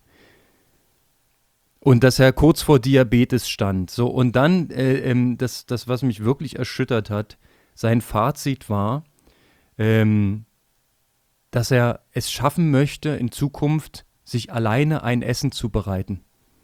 Und dass er kurz vor Diabetes stand. So, und dann, das, was mich wirklich erschüttert hat, sein Fazit war, dass er es schaffen möchte, in Zukunft sich alleine ein Essen zu bereiten.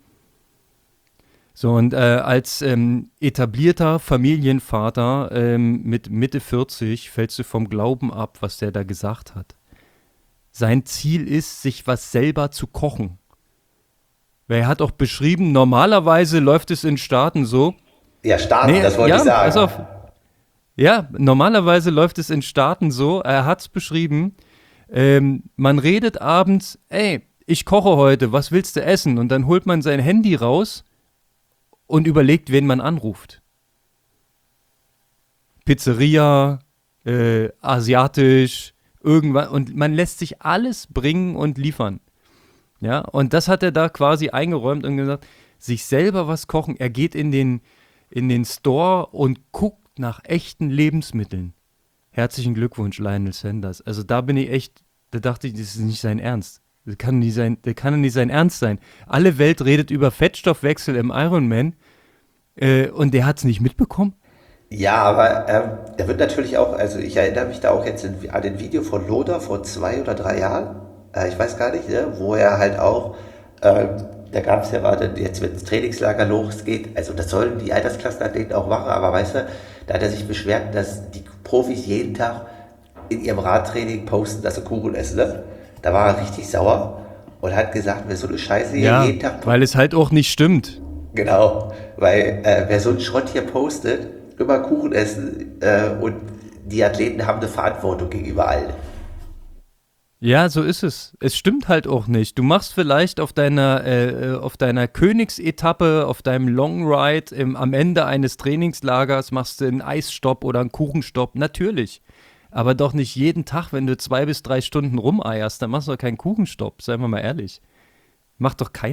So, und als etablierter Familienvater mit Mitte 40 fällst du vom Glauben ab, was der da gesagt hat. Sein Ziel ist, sich was selber zu kochen. Weil er hat auch beschrieben, normalerweise läuft es in Staaten so. ja, Staaten, das wollte ich sagen. Pass auf. Ja, normalerweise läuft es in Staaten so, er hat es beschrieben, man redet abends, ey, ich koche heute, was willst du essen? Und dann holt man sein Handy raus und überlegt, wen man anruft. Pizzeria, asiatisch, irgendwas. Und man lässt sich alles bringen und liefern. Ja, und das hat er da quasi eingeräumt und gesagt, sich selber was kochen. Er geht in den Store und guckt nach echten Lebensmitteln. Herzlichen Glückwunsch, Lionel Sanders. Also da bin ich echt, da dachte ich, das ist nicht sein Ernst. Das kann nicht sein Ernst sein. Alle Welt redet über Fettstoffwechsel im Ironman und der hat es nicht mitbekommen. Ja, aber er wird natürlich auch, also ich erinnere mich da auch jetzt an den Video von Lothar vor 2 oder 3 Jahren, ich weiß gar nicht, ne, wo er halt auch, da gab es ja, warte, jetzt wenn das Trainingslager losgeht, also das sollen die Altersklassenathleten auch machen, aber weißt du, da hat er sich beschwert, dass die Profis jeden Tag in ihrem Radtraining posten, dass sie Kuchen essen, ne? Da war er richtig sauer und hat gesagt, wer so eine Scheiße hier Ja, jeden Tag... weil es halt auch nicht stimmt. Genau, weil wer so einen Schrott hier postet, immer Kuchen essen und die Athleten haben eine Verantwortung gegenüber allen. Ja, so ist es. Es stimmt halt auch nicht. Du machst vielleicht auf deiner Königsetappe, auf deinem Long Ride, am Ende eines Trainingslagers machst du einen Eisstopp oder einen Kuchenstopp. Natürlich. Aber doch nicht jeden Tag, wenn du 2 bis 3 Stunden rumeierst, dann machst du doch keinen Kuchenstopp. Seien wir mal ehrlich. Macht doch keiner.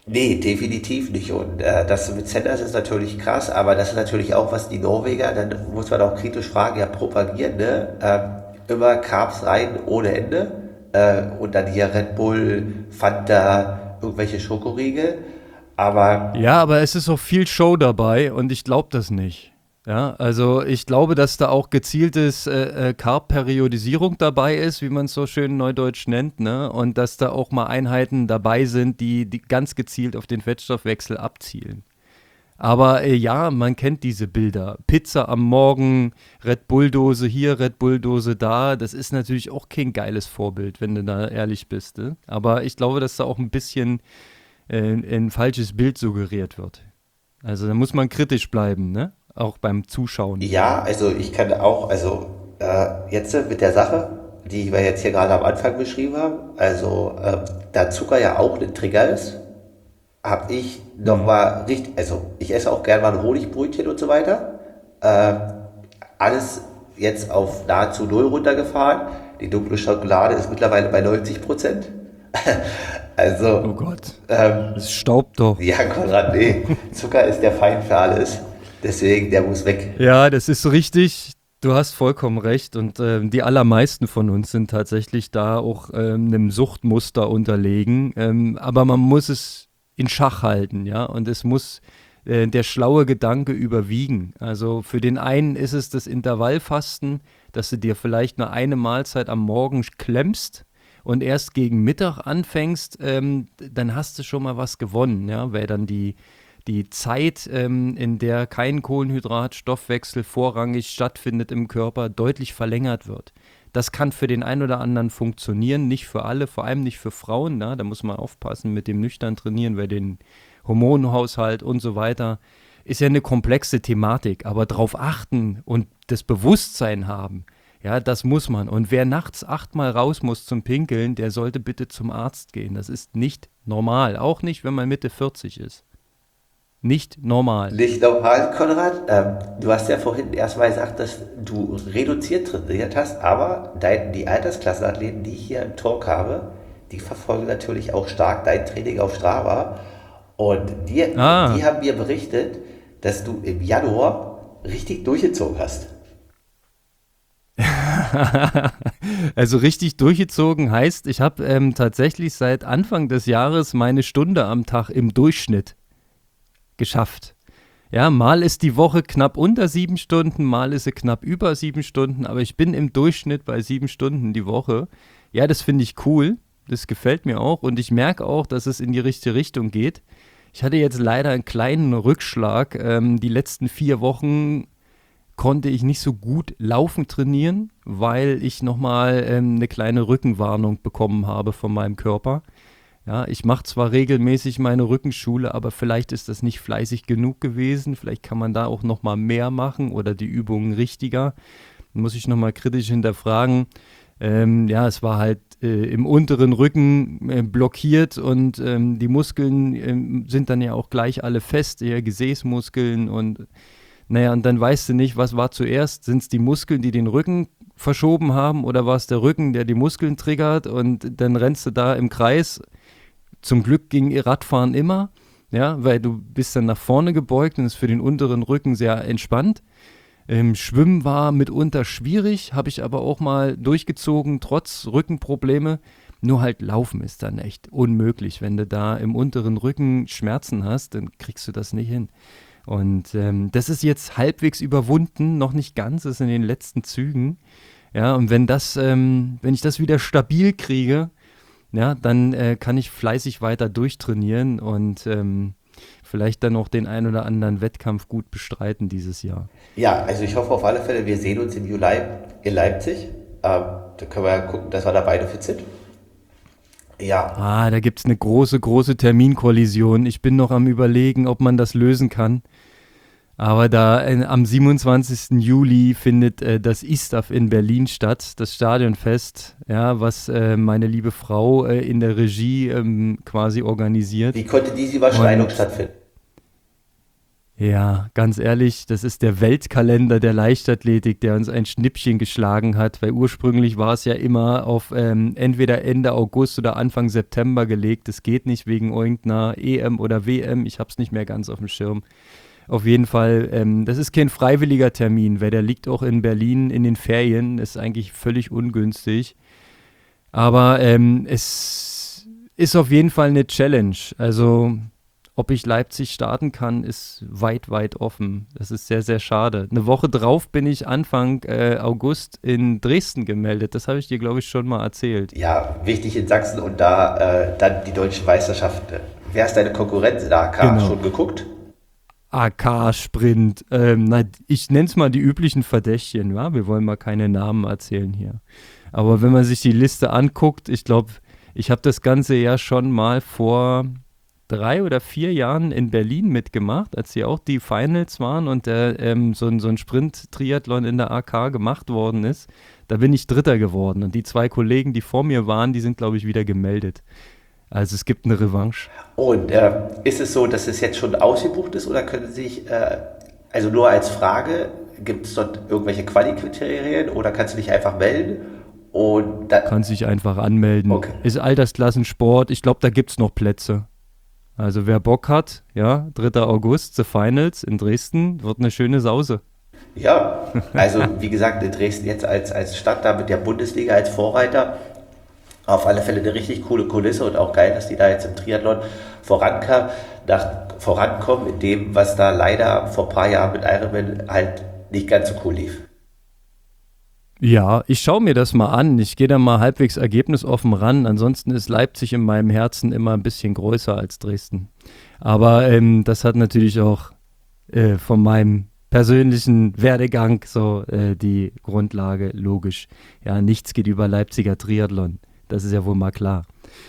Nee, definitiv nicht. Und das mit Sanders ist natürlich krass, aber das ist natürlich auch, was die Norweger, dann muss man auch kritisch fragen, ja, propagieren, ne? Immer Carbs rein ohne Ende. Und dann hier Red Bull, Fanta, irgendwelche Schokoriegel. Aber Ja, aber es ist auch viel Show dabei und ich glaube das nicht. Ja, also ich glaube, dass da auch gezieltes Carb-Periodisierung dabei ist, wie man es so schön neudeutsch nennt, ne? Und dass da auch mal Einheiten dabei sind, die ganz gezielt auf den Fettstoffwechsel abzielen. Aber ja, man kennt diese Bilder. Pizza am Morgen, Red Bull-Dose hier, Red Bull-Dose da. Das ist natürlich auch kein geiles Vorbild, wenn du da ehrlich bist. Ne? Aber ich glaube, dass da auch ein bisschen ein falsches Bild suggeriert wird. Also da muss man kritisch bleiben, ne? Auch beim Zuschauen. ja, also ich kann auch, also jetzt mit der Sache, die wir jetzt hier gerade am Anfang beschrieben haben, also da Zucker ja auch ein Trigger ist, habe ich Mhm. nochmal richtig, also ich esse auch gerne mal ein Honigbrötchen und so weiter. Äh, alles jetzt auf nahezu null runtergefahren. Die dunkle Schokolade ist mittlerweile bei 90%. Oh Also, Gott, ähm, es staubt doch. ja, Konrad, nee, Zucker ist der Feind für alles. Deswegen, der muss weg. Ja, das ist so richtig. Du hast vollkommen recht. Und die allermeisten von uns sind tatsächlich da auch einem Suchtmuster unterlegen. Aber man muss es in Schach halten, ja. Und es muss der schlaue Gedanke überwiegen. Also für den einen ist es das Intervallfasten, dass du dir vielleicht nur eine Mahlzeit am Morgen klemmst und erst gegen Mittag anfängst, dann hast du schon mal was gewonnen, ja, weil dann die Zeit, in der kein Kohlenhydratstoffwechsel vorrangig stattfindet im Körper, deutlich verlängert wird. Das kann für den einen oder anderen funktionieren, nicht für alle, vor allem nicht für Frauen. Na, da muss man aufpassen mit dem nüchtern trainieren, bei den Hormonhaushalt und so weiter. Ist ja eine komplexe Thematik, aber darauf achten und das Bewusstsein haben, ja, das muss man. Und wer nachts 8-mal raus muss zum Pinkeln, der sollte bitte zum Arzt gehen. Das ist nicht normal, auch nicht, wenn man Mitte 40 ist. Nicht normal. Nicht normal, Konrad. Du hast ja vorhin erstmal gesagt, dass du reduziert trainiert hast, aber die Altersklassenathleten, die ich hier im Talk habe, die verfolgen natürlich auch stark dein Training auf Strava. Und die Ah, haben mir berichtet, dass du im Januar richtig durchgezogen hast. also richtig durchgezogen heißt, ich habe tatsächlich seit Anfang des Jahres meine Stunde am Tag im Durchschnitt geschafft. Ja, mal ist die Woche knapp unter 7 Stunden, mal ist sie knapp über 7 Stunden, aber ich bin im Durchschnitt bei 7 Stunden die Woche. Ja, das finde ich cool. Das gefällt mir auch und ich merke auch, dass es in die richtige Richtung geht. Ich hatte jetzt leider einen kleinen Rückschlag. Die letzten 4 Wochen konnte ich nicht so gut laufen trainieren, weil ich nochmal eine kleine Rückenwarnung bekommen habe von meinem Körper. Ja, ich mache zwar regelmäßig meine Rückenschule, aber vielleicht ist das nicht fleißig genug gewesen. Vielleicht kann man da auch noch mal mehr machen oder die Übungen richtiger. Muss ich noch mal kritisch hinterfragen. Ja, es war halt im unteren Rücken blockiert und die Muskeln sind dann ja auch gleich alle fest, eher Gesäßmuskeln und naja, und dann weißt du nicht, was war zuerst. Sind es die Muskeln, die den Rücken verschoben haben oder war es der Rücken, der die Muskeln triggert und dann rennst du da im Kreis. Zum Glück ging Radfahren immer, ja, weil du bist dann nach vorne gebeugt und ist für den unteren Rücken sehr entspannt. Schwimmen war mitunter schwierig, habe ich aber auch mal durchgezogen, trotz Rückenprobleme. Nur halt Laufen ist dann echt unmöglich. Wenn du da im unteren Rücken Schmerzen hast, dann kriegst du das nicht hin. Und das ist jetzt halbwegs überwunden, noch nicht ganz, ist in den letzten Zügen. Ja, und wenn ich das wieder stabil kriege, ja, dann kann ich fleißig weiter durchtrainieren und vielleicht dann auch den ein oder anderen Wettkampf gut bestreiten dieses Jahr. Ja, also ich hoffe auf alle Fälle, wir sehen uns im Juli in Leipzig. Da können wir ja gucken, dass wir da beide fit sind. Ja, Ah, da gibt es eine große, große Terminkollision. Ich bin noch am Überlegen, ob man das lösen kann. Aber da am 27. Juli findet das ISTAF in Berlin statt, das Stadionfest, ja, was meine liebe Frau in der Regie quasi organisiert. wie konnte diese Überschneidung Und stattfinden? Ja, ganz ehrlich, das ist der Weltkalender der Leichtathletik, der uns ein Schnippchen geschlagen hat, weil ursprünglich war es ja immer auf entweder Ende August oder Anfang September gelegt. Das geht nicht wegen irgendeiner EM oder WM, ich habe es nicht mehr ganz auf dem Schirm. Auf jeden Fall, das ist kein freiwilliger Termin, weil der liegt auch in Berlin in den Ferien, ist eigentlich völlig ungünstig. Aber es ist auf jeden Fall eine Challenge. Also, ob ich Leipzig starten kann, ist weit, weit offen. Das ist sehr, sehr schade. Eine Woche drauf bin ich Anfang August in Dresden gemeldet. Das habe ich dir, glaube ich, schon mal erzählt. Ja, wichtig in Sachsen und da dann die deutsche Meisterschaft. Wer ist deine Konkurrenz in der AK? Genau. Schon geguckt? AK-Sprint. Ich nenne es mal die üblichen Verdächtigen. Ja? Wir wollen mal keine Namen erzählen hier. Aber wenn man sich die Liste anguckt, ich glaube, ich habe das Ganze ja schon mal vor 3 oder 4 Jahren in Berlin mitgemacht, als hier auch die Finals waren und so ein Sprint-Triathlon in der AK gemacht worden ist. Da bin ich Dritter geworden und die 2 Kollegen, die vor mir waren, die sind, glaube ich, wieder gemeldet. Also es gibt eine Revanche. Und ist es so, dass es jetzt schon ausgebucht ist oder können Sie sich, also nur als Frage, gibt es dort irgendwelche Quali-Kriterien oder kannst du dich einfach melden? Und dann, Kann sich einfach anmelden. okay. Ist Altersklassensport. Ich glaube, da gibt es noch Plätze. Also wer Bock hat, ja, 3. August, The Finals in Dresden, wird eine schöne Sause. Ja, also wie gesagt, in Dresden jetzt als Stadt da mit der Bundesliga als Vorreiter, auf alle Fälle eine richtig coole Kulisse und auch geil, dass die da jetzt im Triathlon vorankommen in dem, was da leider vor ein paar Jahren mit Ironman halt nicht ganz so cool lief. Ja, ich schaue mir das mal an. Ich gehe da mal halbwegs ergebnisoffen ran. Ansonsten ist Leipzig in meinem Herzen immer ein bisschen größer als Dresden. Aber das hat natürlich auch von meinem persönlichen Werdegang so die Grundlage, logisch. Ja, nichts geht über Leipziger Triathlon. Das ist ja wohl mal klar.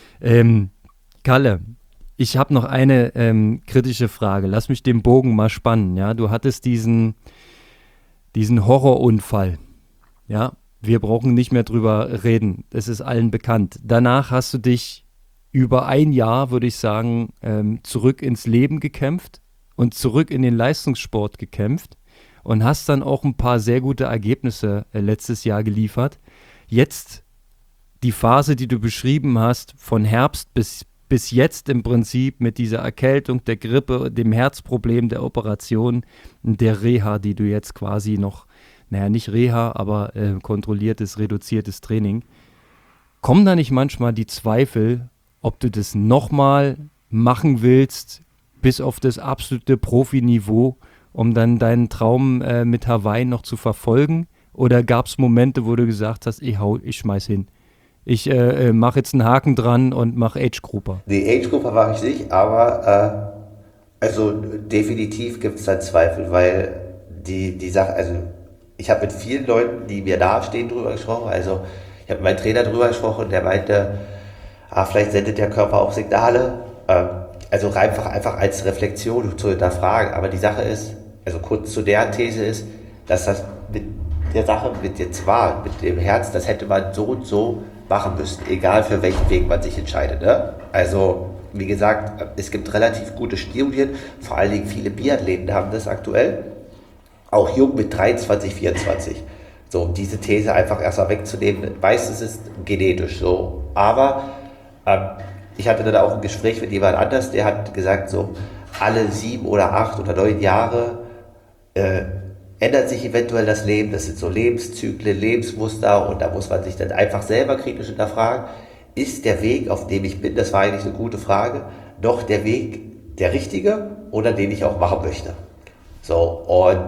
Kalle, ich habe noch eine kritische Frage. Lass mich den Bogen mal spannen. Ja, du hattest diesen Horrorunfall. Ja, wir brauchen nicht mehr drüber reden. Es ist allen bekannt. Danach hast du dich über ein Jahr, würde ich sagen, zurück ins Leben gekämpft und zurück in den Leistungssport gekämpft und hast dann auch ein paar sehr gute Ergebnisse letztes Jahr geliefert. Jetzt die Phase, die du beschrieben hast, von Herbst bis jetzt im Prinzip mit dieser Erkältung, der Grippe, dem Herzproblem, der Operation, der Reha, die du jetzt quasi noch, naja, nicht Reha, aber kontrolliertes, reduziertes Training. Kommen da nicht manchmal die Zweifel, ob du das nochmal machen willst, bis auf das absolute Profiniveau, um dann deinen Traum mit Hawaii noch zu verfolgen? Oder gab es Momente, wo du gesagt hast, ich schmeiß hin? Ich mache jetzt einen Haken dran und mache Age-Grouper. Nee, Age-Grupper mache ich nicht, aber also definitiv gibt es da Zweifel, weil die Sache, also ich habe mit vielen Leuten, die mir nahestehen, drüber gesprochen. Also ich habe mit meinem Trainer drüber gesprochen, der meinte, vielleicht sendet der Körper auch Signale. Also einfach als Reflexion zu hinterfragen. Aber die Sache ist, also kurz zu der These ist, dass das mit der Sache mit jetzt war, mit dem Herz, das hätte man so und so machen müssen, egal für welchen Weg man sich entscheidet. Ne? Also wie gesagt, es gibt relativ gute Studien, vor allen Dingen viele Biathleten haben das aktuell. Auch jung mit 23, 24. So, um diese These einfach erstmal wegzunehmen. Meistens ist es genetisch so. Aber ich hatte dann auch ein Gespräch mit jemand anders, der hat gesagt, so alle 7 oder 8 oder 9 Jahre ändert sich eventuell das Leben. Das sind so Lebenszyklen, Lebensmuster und da muss man sich dann einfach selber kritisch hinterfragen, ist der Weg, auf dem ich bin, das war eigentlich eine gute Frage, noch der Weg der richtige oder den ich auch machen möchte? So, und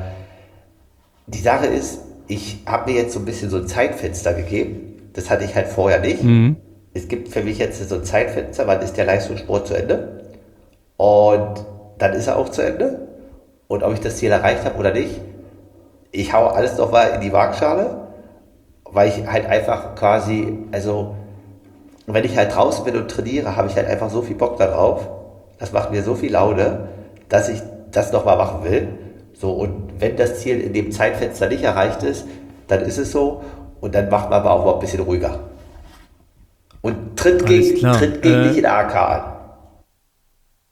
die Sache ist, ich habe mir jetzt so ein bisschen so ein Zeitfenster gegeben. Das hatte ich halt vorher nicht. Mhm. Es gibt für mich jetzt so ein Zeitfenster, wann ist der Leistungssport zu Ende? Und dann ist er auch zu Ende. Und ob ich das Ziel erreicht habe oder nicht, ich haue alles nochmal in die Waagschale, weil ich halt einfach quasi, also wenn ich halt draußen bin und trainiere, habe ich halt einfach so viel Bock darauf. Das macht mir so viel Laune, dass ich das nochmal machen will. So, und wenn das Ziel in dem Zeitfenster nicht erreicht ist, dann ist es so und dann macht man aber auch mal ein bisschen ruhiger. Und tritt gegen dich in AK an.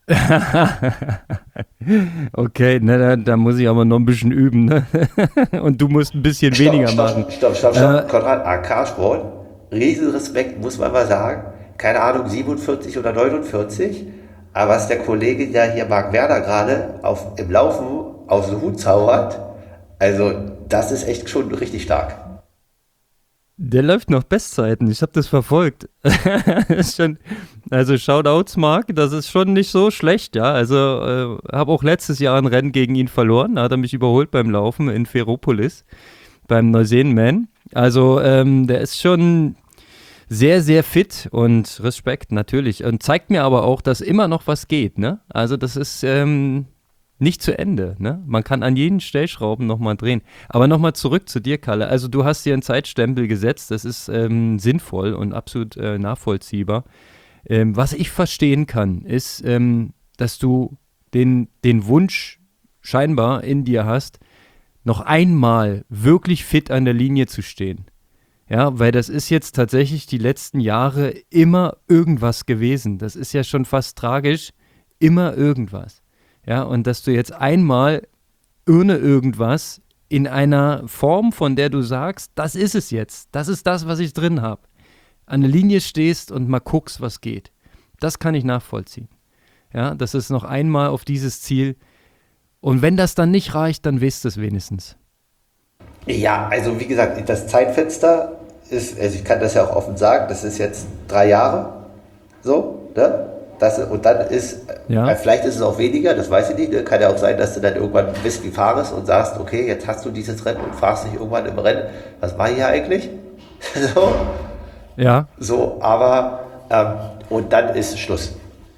Okay, ne, da muss ich aber noch ein bisschen üben, ne? Und du musst ein bisschen weniger machen. Stopp. Konrad, AK-Sport, Riesenrespekt, muss man mal sagen. Keine Ahnung, 47 oder 49. Aber was der Kollege ja hier, Marc Werner, gerade im Laufen aus dem Hut zaubert, also das ist echt schon richtig stark. Der läuft noch Bestzeiten, ich habe das verfolgt. Ist schon, also Shoutouts, Marc, das ist schon nicht so schlecht, ja. Also habe auch letztes Jahr ein Rennen gegen ihn verloren, da hat er mich überholt beim Laufen in Ferropolis, beim Neuseen-Man. Also der ist schon sehr, sehr fit und Respekt natürlich. Und zeigt mir aber auch, dass immer noch was geht, ne? Also das ist nicht zu Ende, ne? Man kann an jeden Stellschrauben nochmal drehen. Aber nochmal zurück zu dir, Kalle. Also du hast dir einen Zeitstempel gesetzt, das ist sinnvoll und absolut nachvollziehbar. Was ich verstehen kann, ist, dass du den Wunsch scheinbar in dir hast, noch einmal wirklich fit an der Linie zu stehen. Ja, weil das ist jetzt tatsächlich die letzten Jahre immer irgendwas gewesen. Das ist ja schon fast tragisch, immer irgendwas. Ja, und dass du jetzt einmal ohne irgendwas in einer Form, von der du sagst, das ist es jetzt, das ist das, was ich drin habe, an der Linie stehst und mal guckst, was geht. Das kann ich nachvollziehen. Ja, das ist noch einmal auf dieses Ziel. Und wenn das dann nicht reicht, dann weißt du es wenigstens. Ja, also wie gesagt, das Zeitfenster ist, also ich kann das ja auch offen sagen, das ist jetzt 3 Jahre, so, ne? Und dann ist, Ja. vielleicht ist es auch weniger, das weiß ich nicht, ne? Kann ja auch sein, dass du dann irgendwann Whisky fahrst und sagst, okay, jetzt hast du dieses Rennen und fragst dich irgendwann im Rennen, was war hier eigentlich? So, Ja. so, aber, und dann ist Schluss.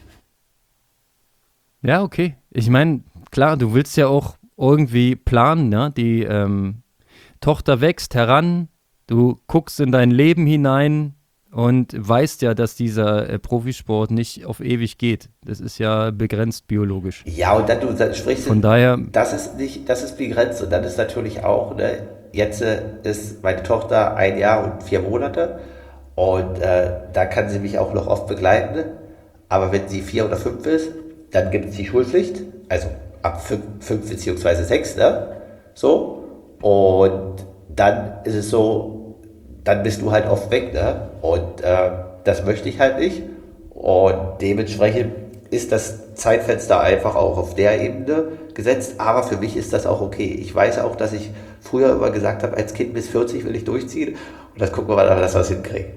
Ja, okay. Ich meine, klar, du willst ja auch irgendwie planen, ne? Die Tochter wächst heran, du guckst in dein Leben hinein und weißt ja, dass dieser Profisport nicht auf ewig geht. Das ist ja begrenzt biologisch. Ja, und dann sprichst du, Von daher, das ist begrenzt und dann ist natürlich auch, ne, jetzt ist meine Tochter 1 Jahr und 4 Monate und da kann sie mich auch noch oft begleiten, ne? Aber wenn sie 4 oder 5 ist, dann gibt es die Schulpflicht, also ab 5 beziehungsweise 6, ne? So, und dann ist es so, dann bist du halt oft weg, ne? Und das möchte ich halt nicht. Und dementsprechend ist das Zeitfenster einfach auch auf der Ebene gesetzt. Aber für mich ist das auch okay. Ich weiß auch, dass ich früher immer gesagt habe, als Kind bis 40 will ich durchziehen. Und das gucken wir mal, dass wir das hinkriegen.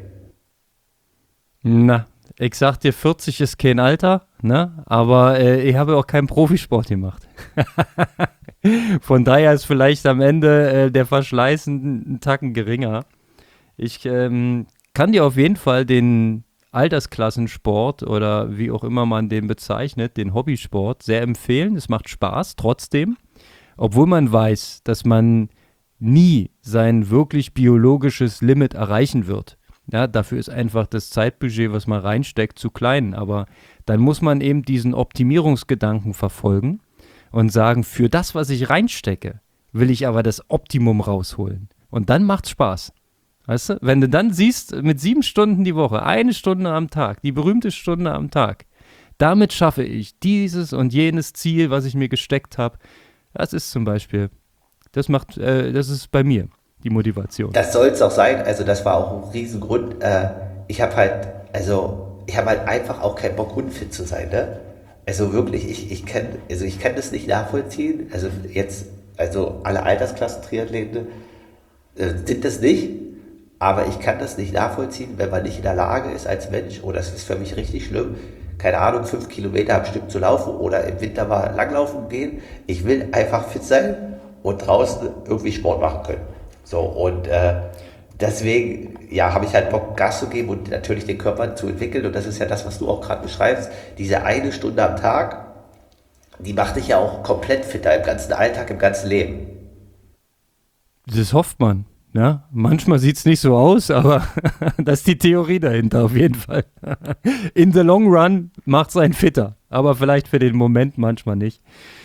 na, ich sag dir, 40 ist kein Alter, ne? Aber ich habe auch keinen Profisport gemacht. Von daher ist vielleicht am Ende der Verschleiß einen Tacken geringer. Ich kann dir auf jeden Fall den Altersklassensport oder wie auch immer man den bezeichnet, den Hobbysport, sehr empfehlen. Es macht Spaß trotzdem, obwohl man weiß, dass man nie sein wirklich biologisches Limit erreichen wird. Ja, dafür ist einfach das Zeitbudget, was man reinsteckt, zu klein. Aber dann muss man eben diesen Optimierungsgedanken verfolgen und sagen, für das, was ich reinstecke, will ich aber das Optimum rausholen. Und dann macht's Spaß. Weißt du, wenn du dann siehst, mit 7 Stunden die Woche, 1 Stunde am Tag, die berühmte Stunde am Tag, damit schaffe ich dieses und jenes Ziel, was ich mir gesteckt habe. Das ist zum Beispiel, das ist bei mir die Motivation. Das soll es auch sein. Also das war auch ein Riesengrund. Ich habe halt einfach auch keinen Bock, unfit zu sein. Ne? Also wirklich, ich kann das nicht nachvollziehen. Also alle Altersklassen-Triathleten sind das nicht. Aber ich kann das nicht nachvollziehen, wenn man nicht in der Lage ist als Mensch, oh, das ist für mich richtig schlimm, keine Ahnung, 5 Kilometer am Stück zu laufen oder im Winter mal langlaufen gehen. Ich will einfach fit sein und draußen irgendwie Sport machen können. So, und deswegen, ja, habe ich halt Bock, Gas zu geben und natürlich den Körper zu entwickeln. Und das ist ja das, was du auch gerade beschreibst. Diese 1 Stunde am Tag, die macht dich ja auch komplett fitter im ganzen Alltag, im ganzen Leben. Das hofft man. Ja, manchmal sieht es nicht so aus, aber das ist die Theorie dahinter auf jeden Fall. In the long run macht es einen fitter, aber vielleicht für den Moment manchmal nicht.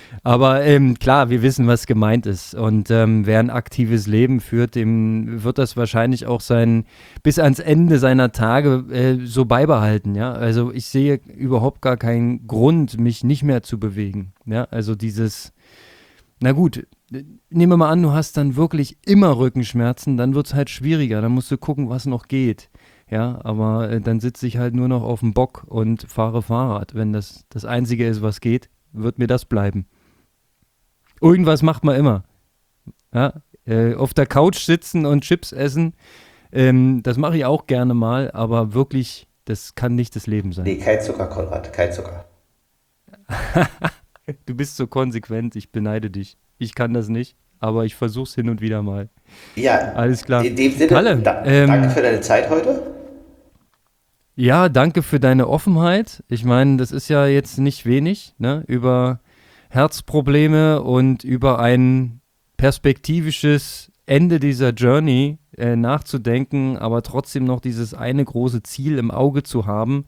Aber klar, wir wissen, was gemeint ist. Und wer ein aktives Leben führt, dem wird das wahrscheinlich auch bis ans Ende seiner Tage so beibehalten. Ja? Also ich sehe überhaupt gar keinen Grund, mich nicht mehr zu bewegen. Ja? Also na gut, nehmen wir mal an, du hast dann wirklich immer Rückenschmerzen, dann wird es halt schwieriger. Dann musst du gucken, was noch geht. Ja, aber dann sitze ich halt nur noch auf dem Bock und fahre Fahrrad. Wenn das Einzige ist, was geht, wird mir das bleiben. Irgendwas macht man immer. Ja, auf der Couch sitzen und Chips essen, das mache ich auch gerne mal, aber wirklich, das kann nicht das Leben sein. Nee, kein Zucker, Konrad, kein Zucker. Du bist so konsequent, ich beneide dich. Ich kann das nicht, aber ich versuche es hin und wieder mal. Ja, Alles klar. in dem Sinne, Kalle, danke für deine Zeit heute. Ja, danke für deine Offenheit. Ich meine, das ist ja jetzt nicht wenig, ne? Über Herzprobleme und über ein perspektivisches Ende dieser Journey nachzudenken, aber trotzdem noch dieses eine große Ziel im Auge zu haben.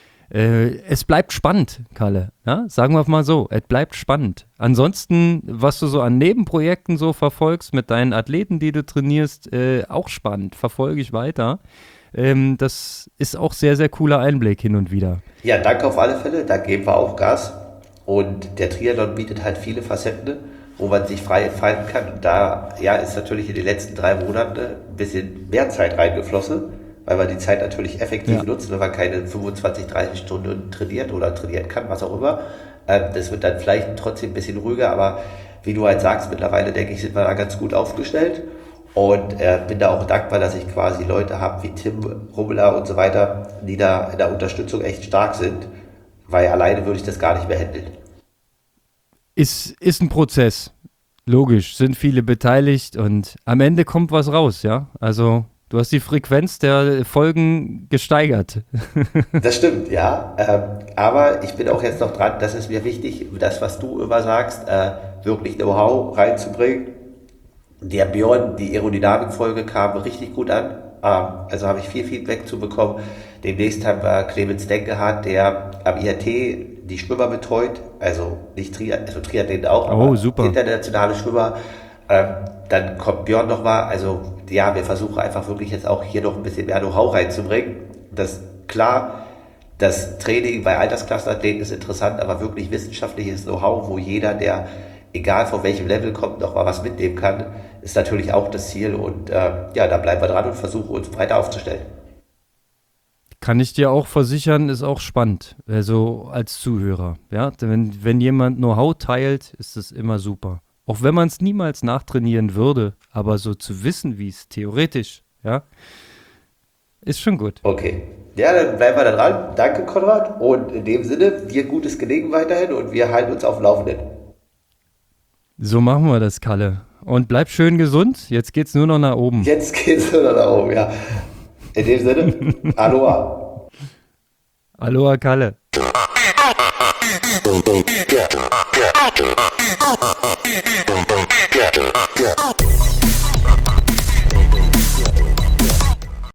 Es bleibt spannend, Kalle. Ja? Sagen wir mal so, es bleibt spannend. Ansonsten, was du so an Nebenprojekten so verfolgst mit deinen Athleten, die du trainierst, auch spannend. Verfolge ich weiter. Das ist auch sehr, sehr cooler Einblick hin und wieder. Ja, danke auf alle Fälle. Da geben wir auch Gas. Und der Triathlon bietet halt viele Facetten, wo man sich frei entfalten kann. Und da ist natürlich in den letzten 3 Monaten ein bisschen mehr Zeit reingeflossen, weil man die Zeit natürlich effektiv nutzt, wenn man keine 25, 30 Stunden trainiert oder trainieren kann, was auch immer. Das wird dann vielleicht trotzdem ein bisschen ruhiger, aber wie du halt sagst, mittlerweile denke ich, sind wir da ganz gut aufgestellt und bin da auch dankbar, dass ich quasi Leute habe wie Tim Rummeler und so weiter, die da in der Unterstützung echt stark sind, weil alleine würde ich das gar nicht mehr handeln. Ist ein Prozess. Logisch, sind viele beteiligt und am Ende kommt was raus, ja? Also du hast die Frequenz der Folgen gesteigert. Das stimmt, ja. Aber ich bin auch jetzt noch dran, das ist mir wichtig, das, was du immer sagst, wirklich Know-how reinzubringen. Der Björn, die Aerodynamik-Folge kam richtig gut an. Also habe ich viel Feedback zu bekommen. Demnächst haben wir Clemens Denkehardt, der am IAT die Schwimmer betreut. Also nicht Triathleten auch, aber super. Internationale Schwimmer. Dann kommt Björn nochmal. Also ja, wir versuchen einfach wirklich jetzt auch hier noch ein bisschen mehr Know-how reinzubringen. Das klar, das Training bei Altersklassenathleten ist interessant, aber wirklich wissenschaftliches Know-how, wo jeder, der egal von welchem Level kommt, noch mal was mitnehmen kann, ist natürlich auch das Ziel. Und da bleiben wir dran und versuchen uns breiter aufzustellen. Kann ich dir auch versichern, ist auch spannend, also als Zuhörer. Ja? Wenn jemand Know-how teilt, ist das immer super. Auch wenn man es niemals nachtrainieren würde, aber so zu wissen, wie es theoretisch, ja, ist schon gut. Okay. Ja, dann bleiben wir da dran. Danke, Konrad. Und in dem Sinne, dir gutes Gelegen weiterhin und wir halten uns auf dem Laufenden. So machen wir das, Kalle. Und bleib schön gesund. Jetzt geht's nur noch nach oben. Jetzt geht's nur noch nach oben, ja. In dem Sinne, Aloha. Aloha, Kalle. Yeah.